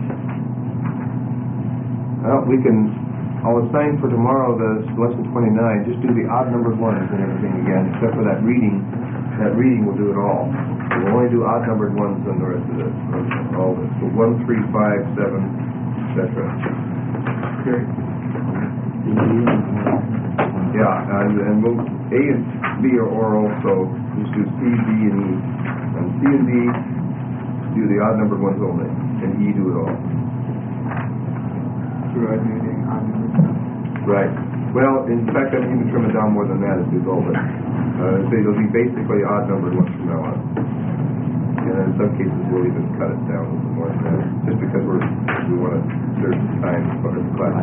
Well, we can, I'll assign for tomorrow the lesson twenty-nine, just do the odd numbered ones and everything again, except for that reading. That reading will do it all. We'll only do odd numbered ones on the rest of the, all of it. So one, three, five, seven, cetera. Yeah, and, and we'll, A and B are oral, so just do C, D, and E. And C and D do the odd numbered ones only, and E do it all. Right. Well, in fact, I'm even trim it down more than that as we go, but uh, so it'll be basically odd numbered ones from now on. And in some cases, we'll even cut it down a little more than that, just because we're we want to serve time for the class.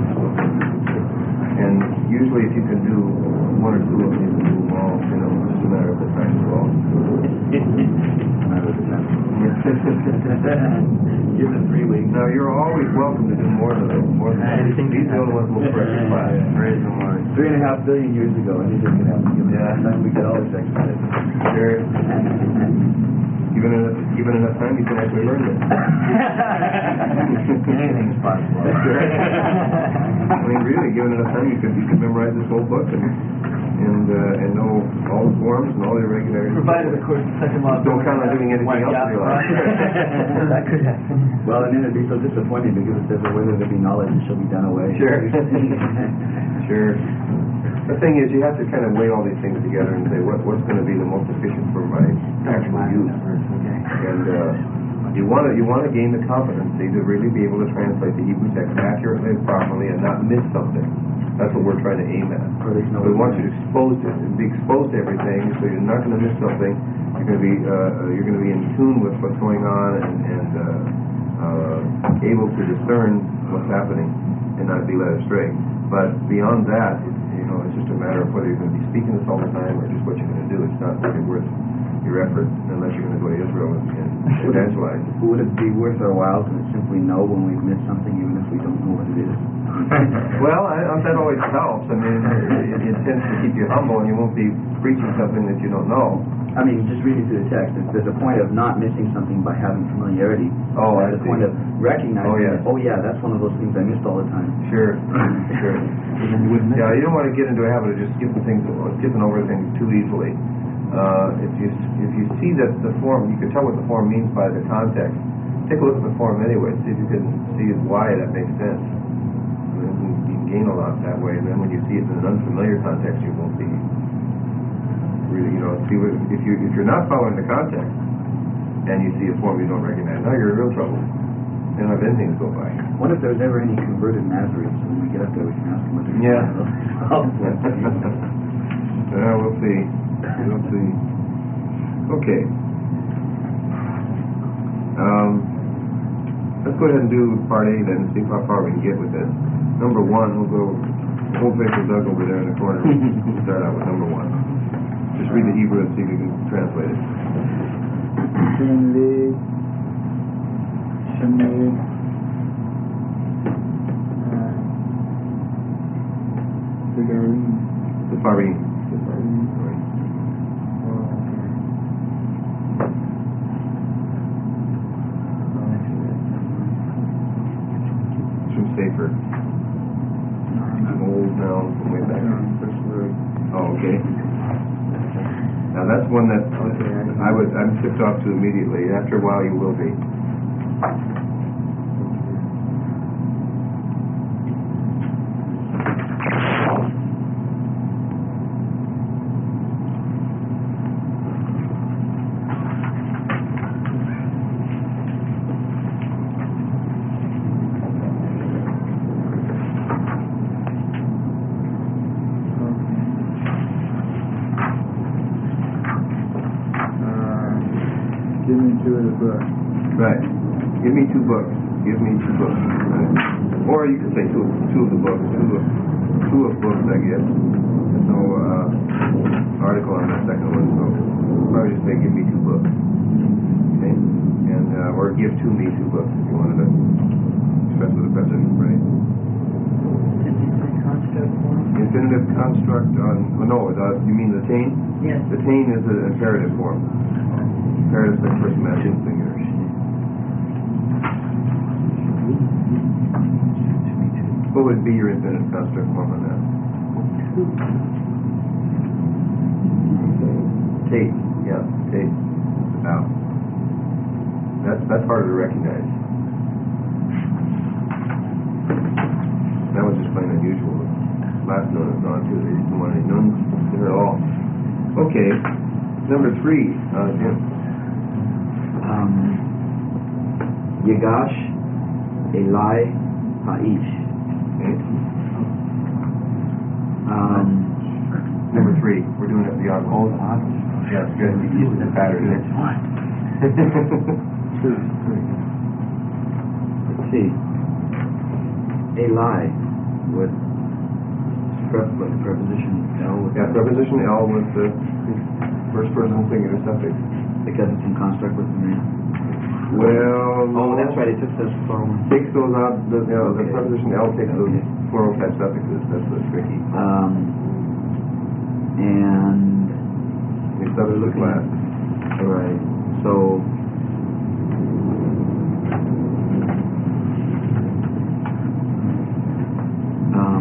And usually, if you can do one or two of them, you can do them all. You know, it's just a matter of the time to all. Give it three weeks. Now, you're always welcome to do more than that. More than that. These are the ones we'll correct in class. Praise the Lord. Three and a half billion years ago, anything could happen. Yeah, time we get all this exercise. Sure. Given enough, given enough time, you can actually learn this. Anything's possible. That's right. I mean, really, given enough time, you could you could memorize this whole book and and uh, and know all the forms and all the irregularities. Provided, of course, the second law. Don't count on doing anything else in your life. That could happen. Well, and then it'd be so disappointing because it says, whether there be knowledge, it shall be done away. Sure. Sure. The thing is, you have to kind of weigh all these things together and say, what what's going to be the most efficient for my actual use. And uh, you want to you want to gain the competency to really be able to translate the Hebrew text accurately and properly and not miss something. That's what we're trying to aim at. So we want you to expose it and be exposed to everything, so you're not going to miss something. You're going to be uh, you're going to be in tune with what's going on and, and uh, uh, able to discern what's happening and not be led astray. But beyond that, it's, you know, it's just a matter of whether you're going to be speaking this all the time or just what you're going to do. It's not really worth your effort unless you're going to go to Israel and, and evangelize. Would it be worth our while to simply know when we've missed something, even if we don't know what it is? Well, I, I, that always helps. I mean, it, it tends to keep you humble, and you won't be preaching something that you don't know. I mean, just reading through the text, there's a point of not missing something by having familiarity. Oh, I There's a see. point of recognizing Oh, yeah. that, oh yeah, that's one of those things I missed all the time. Sure, sure. You wouldn't miss Yeah, it. you don't want to get into a habit of just skipping things, skipping over things too easily. Uh, if you if you see that the form, you can tell what the form means by the context. Take a look at the form anyway. See if you can see why that makes sense. I mean, you can gain a lot that way. And then when you see it in an unfamiliar context, you won't be really, you know. See what, if you if you're not following the context and you see a form you don't recognize, now you're in real trouble. You don't have anything to go by. I wonder if there's ever any converted Nazarenes, so when we get up there we can ask them what they're Yeah. doing. Well, we'll see. We'll see. Okay. Um, let's go ahead and do part A then and see how far we can get with this. Number one, we'll go, whole face of Doug over there in the corner. We'll start out with number one. Just read the Hebrew and see if you can translate it. Shinli, Shemli, Sigarim, Sefarim. Sifarim. It's from Sefer. An old noun from way back. Oh, okay. Now that's one that I would, I'm tipped off to immediately. After a while you will be. Give me two of the book. Right. Give me two books. Give me two books. Right. Or you could say two, two of the books. Two of, two of books, I guess. There's no uh, article on that second one, so probably just say give me two books. Okay? And uh, or give to me two books if you wanted to express with a preposition, right? Construct form? Infinitive construct on, oh, no, the, you mean the tain? Yes. The tain is an imperative form. Imperative is first mentioned singular. What would be your infinitive construct form on that? Tate, yeah, Tate. About. That's that's harder to recognize. That was just plain unusual. Last nun is gone too. They didn't want any nuns there at all. Okay. Number three, uh, Jim. Um, Yigash, Eli, Haish. Okay. Um, Number three, we're doing it beyond all the odds. Yeah, it's good. You use the pattern. It's fine. let's see. Eli with prep, with the preposition L with Yeah, preposition L with the first person singular suffix. because it's in construct with the name. Well, Oh, that's right. It took those plural ones. Takes those out. The, you know, the Okay. preposition L takes those Okay. plural type suffixes. That's what's tricky. Um, and It's suffix with class. all right. So um,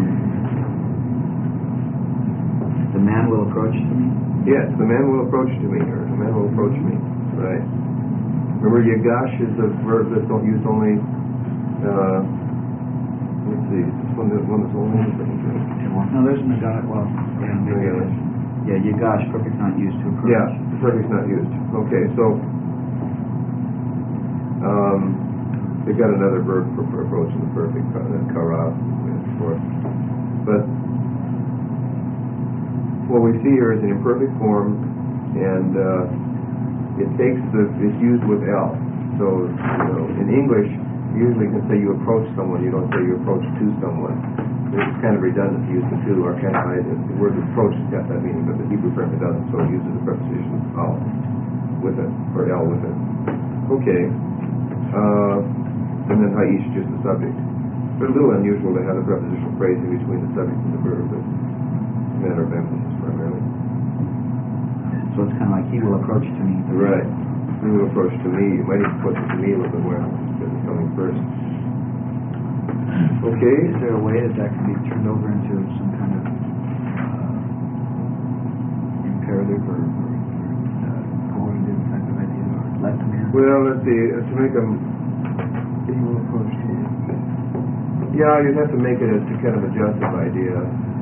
the man will approach to me. Yes, the man will approach to me, or the man will approach me. Right. Remember, Yigash is a verb that's don't use only. Uh, let's see, this one, this one is only. No, there's an Yigash. Well, yeah, maybe it is. Yeah, Yigash, perfect not used to approach. Yeah, the perfect's not used. Okay, so um, they've got another verb for, for approaching the perfect, uh, kara, and so forth. But what we see here is an imperfect form, and uh, it takes the, it's used with L. So, you know, in English, you usually can say you approach someone, you don't say you approach to someone. It's kind of redundant to use the two, or kind of, the word approach has got that meaning, but the Hebrew term it doesn't, so it uses the preposition L with it, or L with it. Okay. Uh, and then Haish, just the subject. It's a little unusual to have the prepositional phrase in between the subject and the verb, but it's a matter of emphasis primarily. So it's kind of like he will approach to me. Right. He will approach to me. You might even put it to me a little bit more because it's coming first. Okay. Is there a way that that can be turned over into some kind of uh, imperative or, or, or uh, coordinative type of idea, or let them in? Well, let's see. uh, To make them, He will approach to you. yeah, you'd have to make it a to kind of a adjustive idea.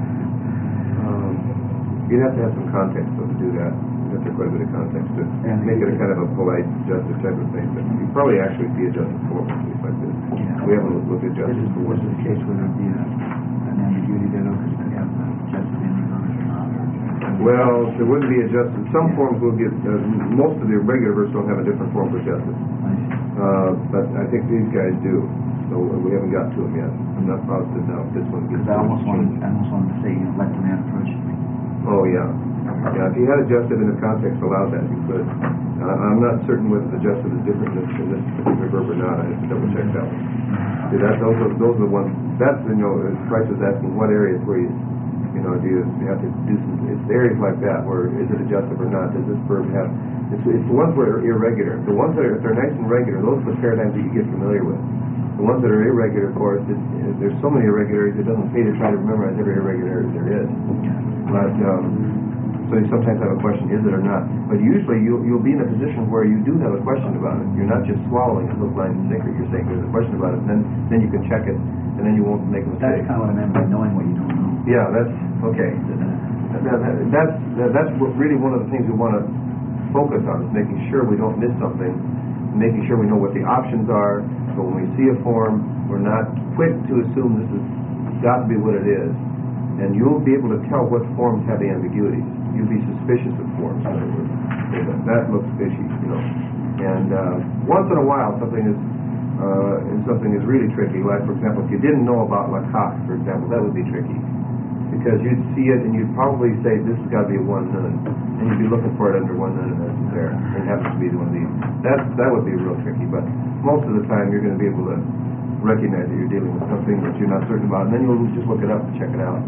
Um, you'd have to have some context though to do that. You'd have to have quite a bit of context to And make it a it- kind of a polite, adjustive type of thing. But you probably actually see adjustive form like this. Yeah. We haven't looked at This adjustive is, form. this is a case where there'd be a, an ambiguity that occurs to have the just ending on it or not. Or, Well, there wouldn't be adjusted. Some forms will get, uh, most of the regular verbs don't have a different form for adjusted. I see. Uh, but I think these guys do. So we haven't got to them yet. I'm not positive now if this one gets Because I almost changed. wanted, I almost wanted to say, you know, let the man approach to me. Oh, yeah. Yeah, if you had adjusted in the context allowed that, you could. Uh, I'm not certain whether the adjusted is different in this, in this particular verb or not. I have to double check that one. See, that, those are, those are the ones, that's, you know, Christ is asking what areas where you, you know, do you, you have to do some, it's areas like that where is it adjusted or not? Does this verb have, it's, it's the ones where are irregular. The ones that are, if they're nice and regular, those are the paradigms that you get familiar with. The ones that are irregular, of course, it, it, there's so many irregularities, it doesn't pay to try to memorize every irregularity there is. But, um, so you sometimes have a question, is it or not? But usually you'll, you'll be in a position where you do have a question about it. You're not just swallowing it hook, line, and sinker. You're saying there's a question about it, and then, then you can check it, and then you won't make a That's mistake. kind of what I meant by knowing what you don't know. Yeah, that's, okay. That, that, that's, that, that's what really one of the things we want to focus on, is making sure we don't miss something, making sure we know what the options are, so when we see a form, we're not quick to assume this has got to be what it is. And you'll be able to tell what forms have the ambiguities. You'll be suspicious of forms. In other words. Okay, that, that looks fishy, you know. And uh, once in a while, something is uh, and something is really tricky. Like, for example, if you didn't know about lakak, for example, that would be tricky. Because you'd see it and you'd probably say, this has got to be a one nun. And you'd be looking for it under one nun and that's there. It happens to be one of these. That, that would be real tricky. But most of the time, you're going to be able to recognize that you're dealing with something that you're not certain about. And then you'll just look it up and check it out.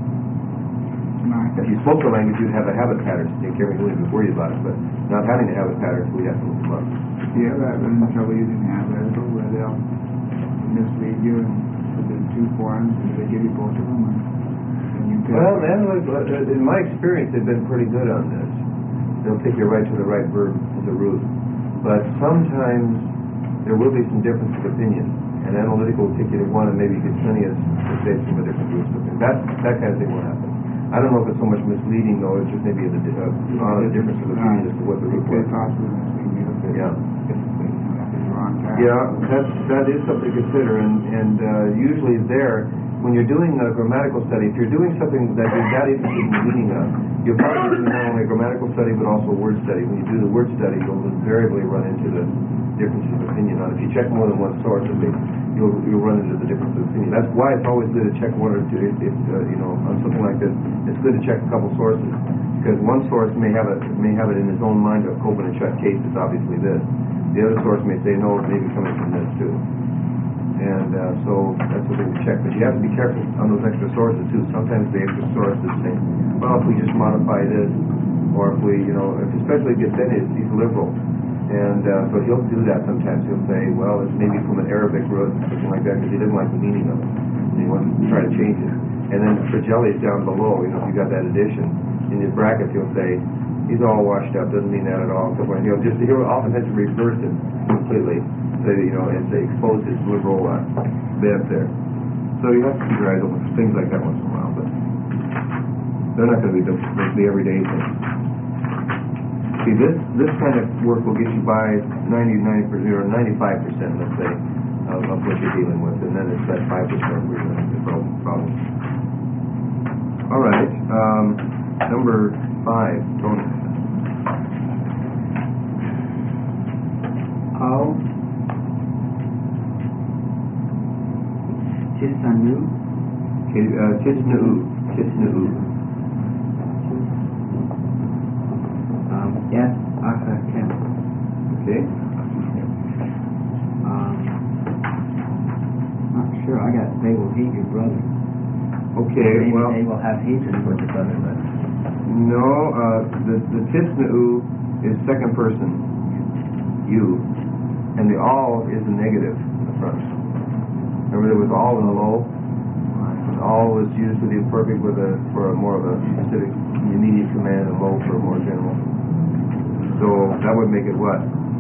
If you spoke the language, you'd have a habit pattern to take care of it. You wouldn't be worried about it. But not having a habit pattern, we have to look them up. You ever have any trouble using habits where they'll mislead you and put the two forms and they give you both of them? And you pick Well, man, in my experience, they've been pretty good on this. They'll take you right to the right verb, to the root. But sometimes there will be some difference of opinion. And analytical will take you to one, and maybe Gethsemane is persuades from a different group of opinion. That, that kind of thing will happen. I don't know if it's so much misleading, though, it's just maybe a, a, uh, a difference of opinion as to what the root was. Yeah. Yeah, that's, that is something to consider, and, and uh, usually there, when you're doing a grammatical study, if you're doing something that you're that interested in the meaning of, you'll probably do not only a grammatical study, but also a word study. When you do the word study, you'll invariably run into the differences of opinion on it. If you check more than one source, I think you'll, you'll run into the difference of opinion. That's why it's always good to check one or two, if, if uh, you know, on something like this, it's good to check a couple sources, because one source may have it, may have it in his own mind, a open and shut case, it's obviously this. The other source may say, no, it may be coming from this too. And uh, so that's what they would check. But you have to be careful on those extra sources too. Sometimes the extra source is saying, well, if we just modify this, or if we, you know, if especially Gethsemane, he's liberal. And uh, so he'll do that sometimes. He'll say, well, it's maybe from an Arabic root, something like that, because he doesn't like the meaning of it. And he wants to try to change it. And then Fregelli is down below, you know, if you got that addition. In his brackets, he'll say, he's all washed up, doesn't mean that at all. So when he'll just, he'll often have to reverse it completely. You know, and they expose his liberal uh, bent there. So you have to keep your eyes open for things like that once in a while, but they're not going to be the, the everyday thing. See, this this kind of work will get you by ninety, ninety percent or ninety-five percent, let's say, of, of what you're dealing with, and then it's that five percent where you're going to have the problem. All right, um, number five, Tony. How Tisanu, Okay, uh, Tisnu, Tisnu. um, Yes, Akakem. Okay. Um, not sure. I got. They will hate your brother. Okay, Maybe well, they will have hatred for the brother, but no, uh, the, the Tisnu is second person, you, and the all is a negative in the front. Remember there was all in the low? And all was used for the imperfect with a, for a more of a specific immediate command, and low for a more general. So that would make it what?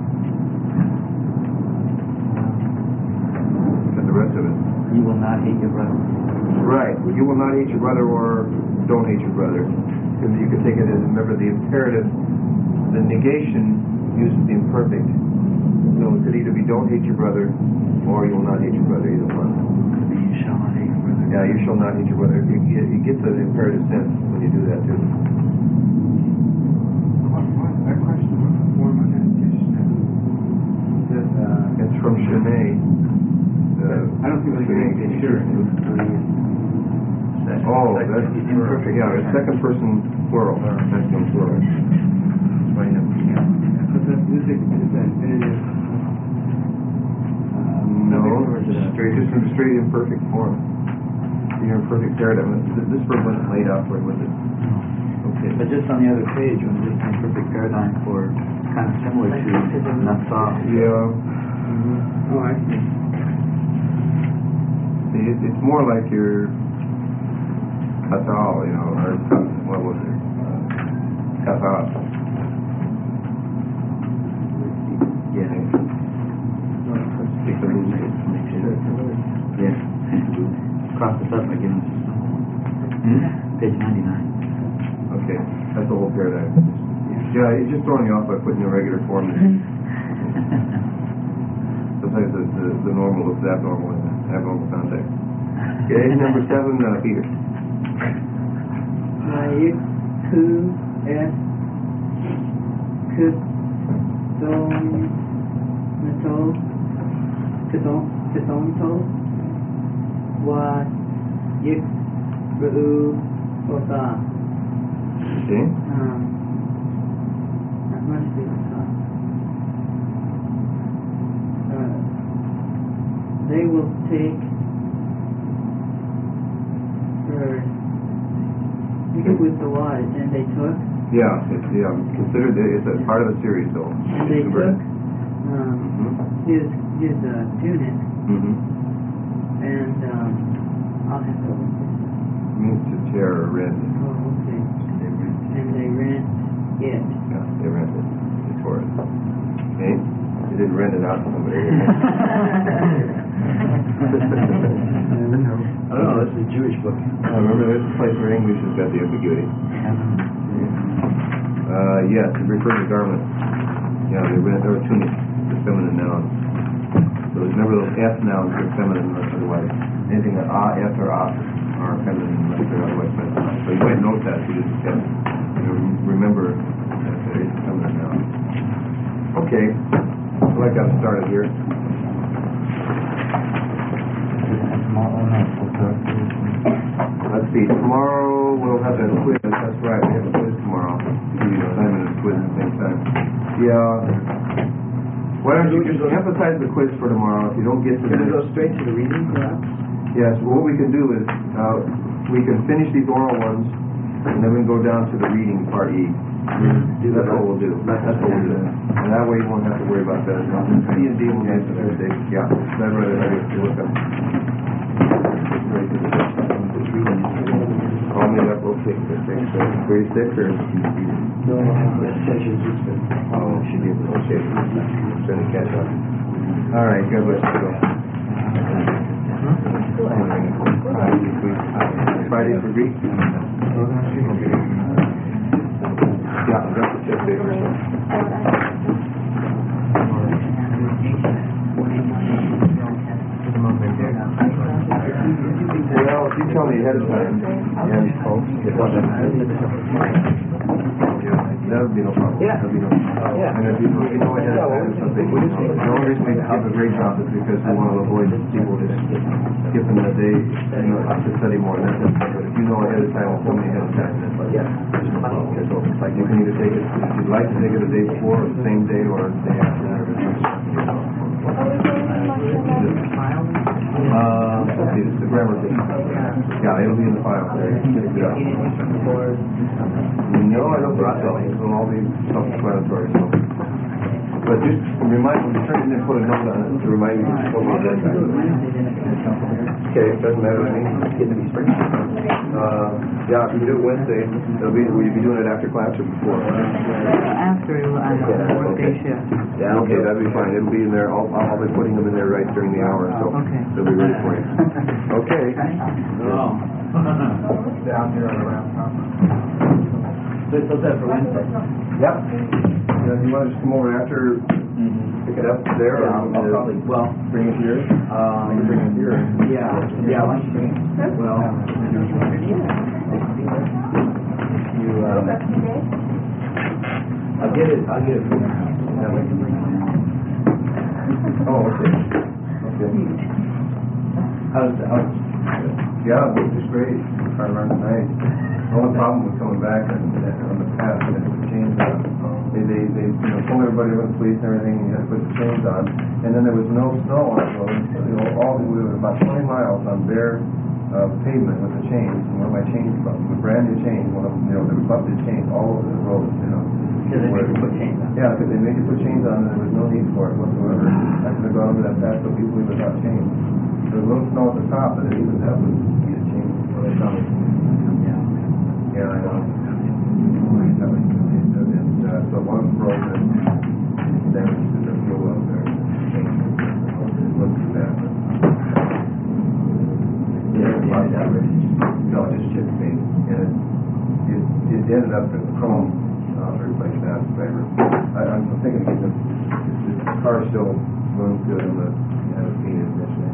And the rest of it. You will not hate your brother. Right. You will not hate your brother, or don't hate your brother. Because you could take it as, remember, the imperative, the negation uses the imperfect. So it could either be don't hate your brother, or you will not hate your brother, either one. You shall not hate your brother. Yeah, you shall not hate your brother. It, it, it gets an imperative sense when you do that too. What, what, that question, what form of that is? That, uh, it's from Shanae. Uh, I don't think we Shanae. can sure. Oh, that's imperfect. Yeah, it's second person plural. Maximum plural. But that, is it, is that infinitive? No, just straight, just in straight imperfect form. Your imperfect paradigm. This, this verb wasn't laid out for it, was it? Okay. But just on the other page, when this imperfect paradigm for kind of similar to Nassau. Yeah. Mm-hmm. Oh, I see. See, it, it's more like your katal, you know, or what was it? Katal. Yeah. Take the loop. Yeah. Cross this up by giving us page ninety-nine. Okay, that's the whole paradigm. Yeah, it's just throwing you off by putting a regular form in. Sometimes the, the, the normal looks abnormal in the abnormal context. Okay, number seven, uh, Peter. Naik ku es kedon meto kedon kedonto wa yik ru ota. Okay. Um, that must be ota. Uh, they will take her. Look at with the Y, and they took. Yeah, it's yeah, considered it, it's a part of the series though. And they took um, Mm-hmm. his his uh, tunic, Mm-hmm. and um, I'll have to. Means to tear or rend. Oh, okay. And they rent it. Yeah, they rent it. They tore it. Okay. You didn't rent it out to somebody. I don't know, this is a Jewish book. I remember there's a place where English has got the ambiguity. Uh, yes, it refers to garments. Yeah, they were, they were tunic, the feminine nouns. So remember those F nouns are feminine unless otherwise. Anything that A, F, or A are feminine unless they're otherwise specified. So you might note that if you just kept, you know, remember that there is a feminine noun. Okay, so I got started here. Let's see, tomorrow we'll have that quiz. That's right, we have a quiz tomorrow. Give you an assignment and quiz at the same time. Yeah. Why don't you just emphasize the quiz for tomorrow? If you don't get to the... Can we go straight to the reading, perhaps? Yes, well, what we can do is, uh, we can finish these oral ones, and then we can go down to the reading part E. That's what we'll do. That's what we'll do. And that way you won't have to worry about that. C and D will get to Thursday. Yeah, I'd rather have you look up. Call me up, we'll take the thing. So, thirty-six or? No, sessions just been... Oh, should be able to, okay. It's going to catch up. All right, God bless you. Friday for Greek? Yeah, that's just it. Well, if you tell me ahead of time, and that would be no problem. Yeah. That would be no problem. Yeah. And if you, if you know ahead of time or something, we just, the only reason we have a great job is because we want to avoid people just skipping the day, you know, to study more. That's it. But if you know ahead of time, or so many ahead of time, then Yeah. there's no problem. So it's like you can either take it, if you'd like to take it the day before, or the same day, or the day after. Uh, let's see, it's the grammar thing. Yeah, it'll be in the file. Yeah. No, I don't think so. It'll all be self-explanatory, so. But just remind me, turn it in and put a note on it to remind me to told me that time. Okay, doesn't matter to me. Uh, yeah, if you do it Wednesday, it'll be, will you be doing it after class or before? After, on the fourth day shift. Yeah, okay, that'll be fine. It'll be in there. I'll, I'll be putting them in there right during the hour, so Okay. they'll be ready for you. Okay. Oh. Down here on the laptop. So it's set for Wednesday? Yep. Yeah, you want to just come over after, pick it up there? Yeah, or I'll probably, well, bring it here? um... You can bring it here. Yeah, yeah, why don't you bring it? Well... You, um... I'll get it, I'll get it from your house. That way I can bring it in. Oh, okay. Okay. How's, how's... Yeah, it was great. If I remember tonight. The only problem was coming back and, and on the path and it was changed. They, they, they, you know, told everybody about the police and everything, and you had to put the chains on. And then there was no snow on the road. So, you know, all, we were about twenty miles on bare uh, pavement with the chains. And one of my chains, a brand new chains, one of them, you know, there was busted chains all over the road, you know. Because they make you put chains on. Yeah, because they made you put chains on and there was no need for it whatsoever. I could have gone over that path so easily without chains. There was a little snow at the top, but even that was needed chains. So they found it. Yeah, I know. And, uh, so one broke and damaged to the fuel out there. It wasn't too bad, but... Yeah, it was that way. No, just chip paint. And it, it, it ended up in chrome uh, to replace that. I, I'm thinking of getting the, the car still runs good on the, have it painted initially.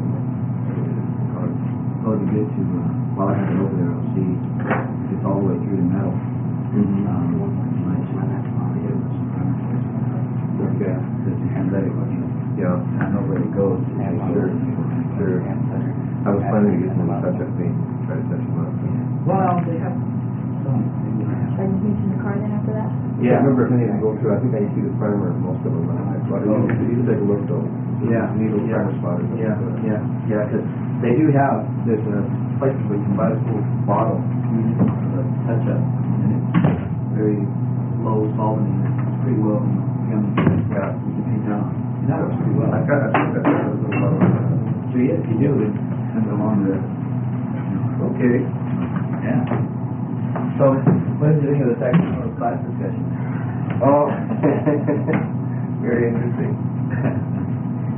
Oh, it'd be good to, uh, while I have it over there, I'll see if it's all the way through the metal. Mm-hmm. Um, might see that tomorrow, yeah, it's, uh, Okay. because you can let it, you know, Yeah. I know where it goes. Sure, sure. I was planning to get them to touch that paint, try to touch them up. Well, they have some, maybe I have. Are you painting the car then after that? Yeah, I remember if any of them go through, I think I see the primer in most of them. But you can, you can take a look though. Yeah, Need a little yeah, primer spot or something. yeah, yeah, yeah, because they do have, there's a place where you can buy this little bottle, uh, touch up, and it's very low solvent, and it's pretty well, you know, Yeah. you can paint down. And that works pretty well. I got, I think that's a little bottle. So yeah, if you do, it comes along the, Okay. yeah. So, what did you think of the second one of class discussion? Oh, very interesting.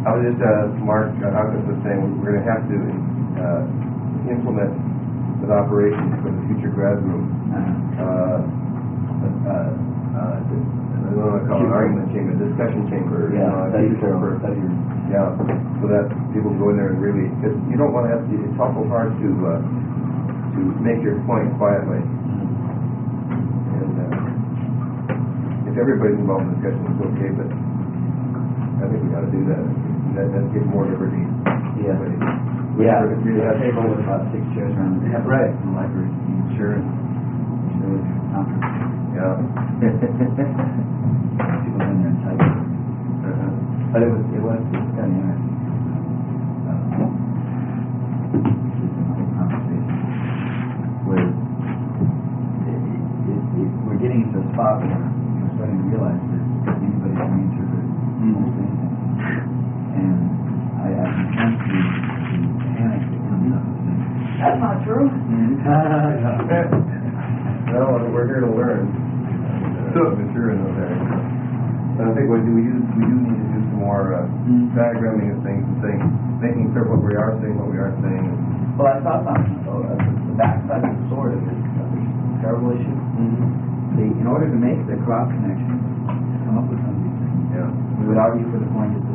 I was just, uh, Mark uh, Hawkins was saying, we're gonna have to, uh, implement with operations for the future grad room, uh, uh, uh, I don't know what to call it, an argument chamber, discussion chamber, you know, a study teacher for, for- study your. yeah, so that people go in there and really, because you don't want to have, to it's awful hard to, uh, to make your point quietly. And, uh, if everybody's involved in the discussion, it's okay, but I think we gotta do that. That, that gives more liberty. Yeah. Everybody. Yeah, Really, really a has- table with about six chairs around the table. Right. In the library, you can share it. Share it, conference. Yeah. People in there and type. Uh-huh. But it was, it was, it was kind of interesting. Uh, just an whole conversation where it, it, it, we're getting into a spot where we're starting to realize that anybody can reinterpret almost anything. And I, I can sense the, the panic that comes up with things. That's not true. Well, we're here to learn. So, material in those areas. But I think we do, we do, we do need to do some more, uh, Mm. diagramming of things and saying, making clear what we are saying, what we aren't saying. Well, I saw something, though, uh, the backside of the sword of this, of this terrible issue. The, in order to make the cross connection, come up with some of these things, Yeah. we would argue for the point that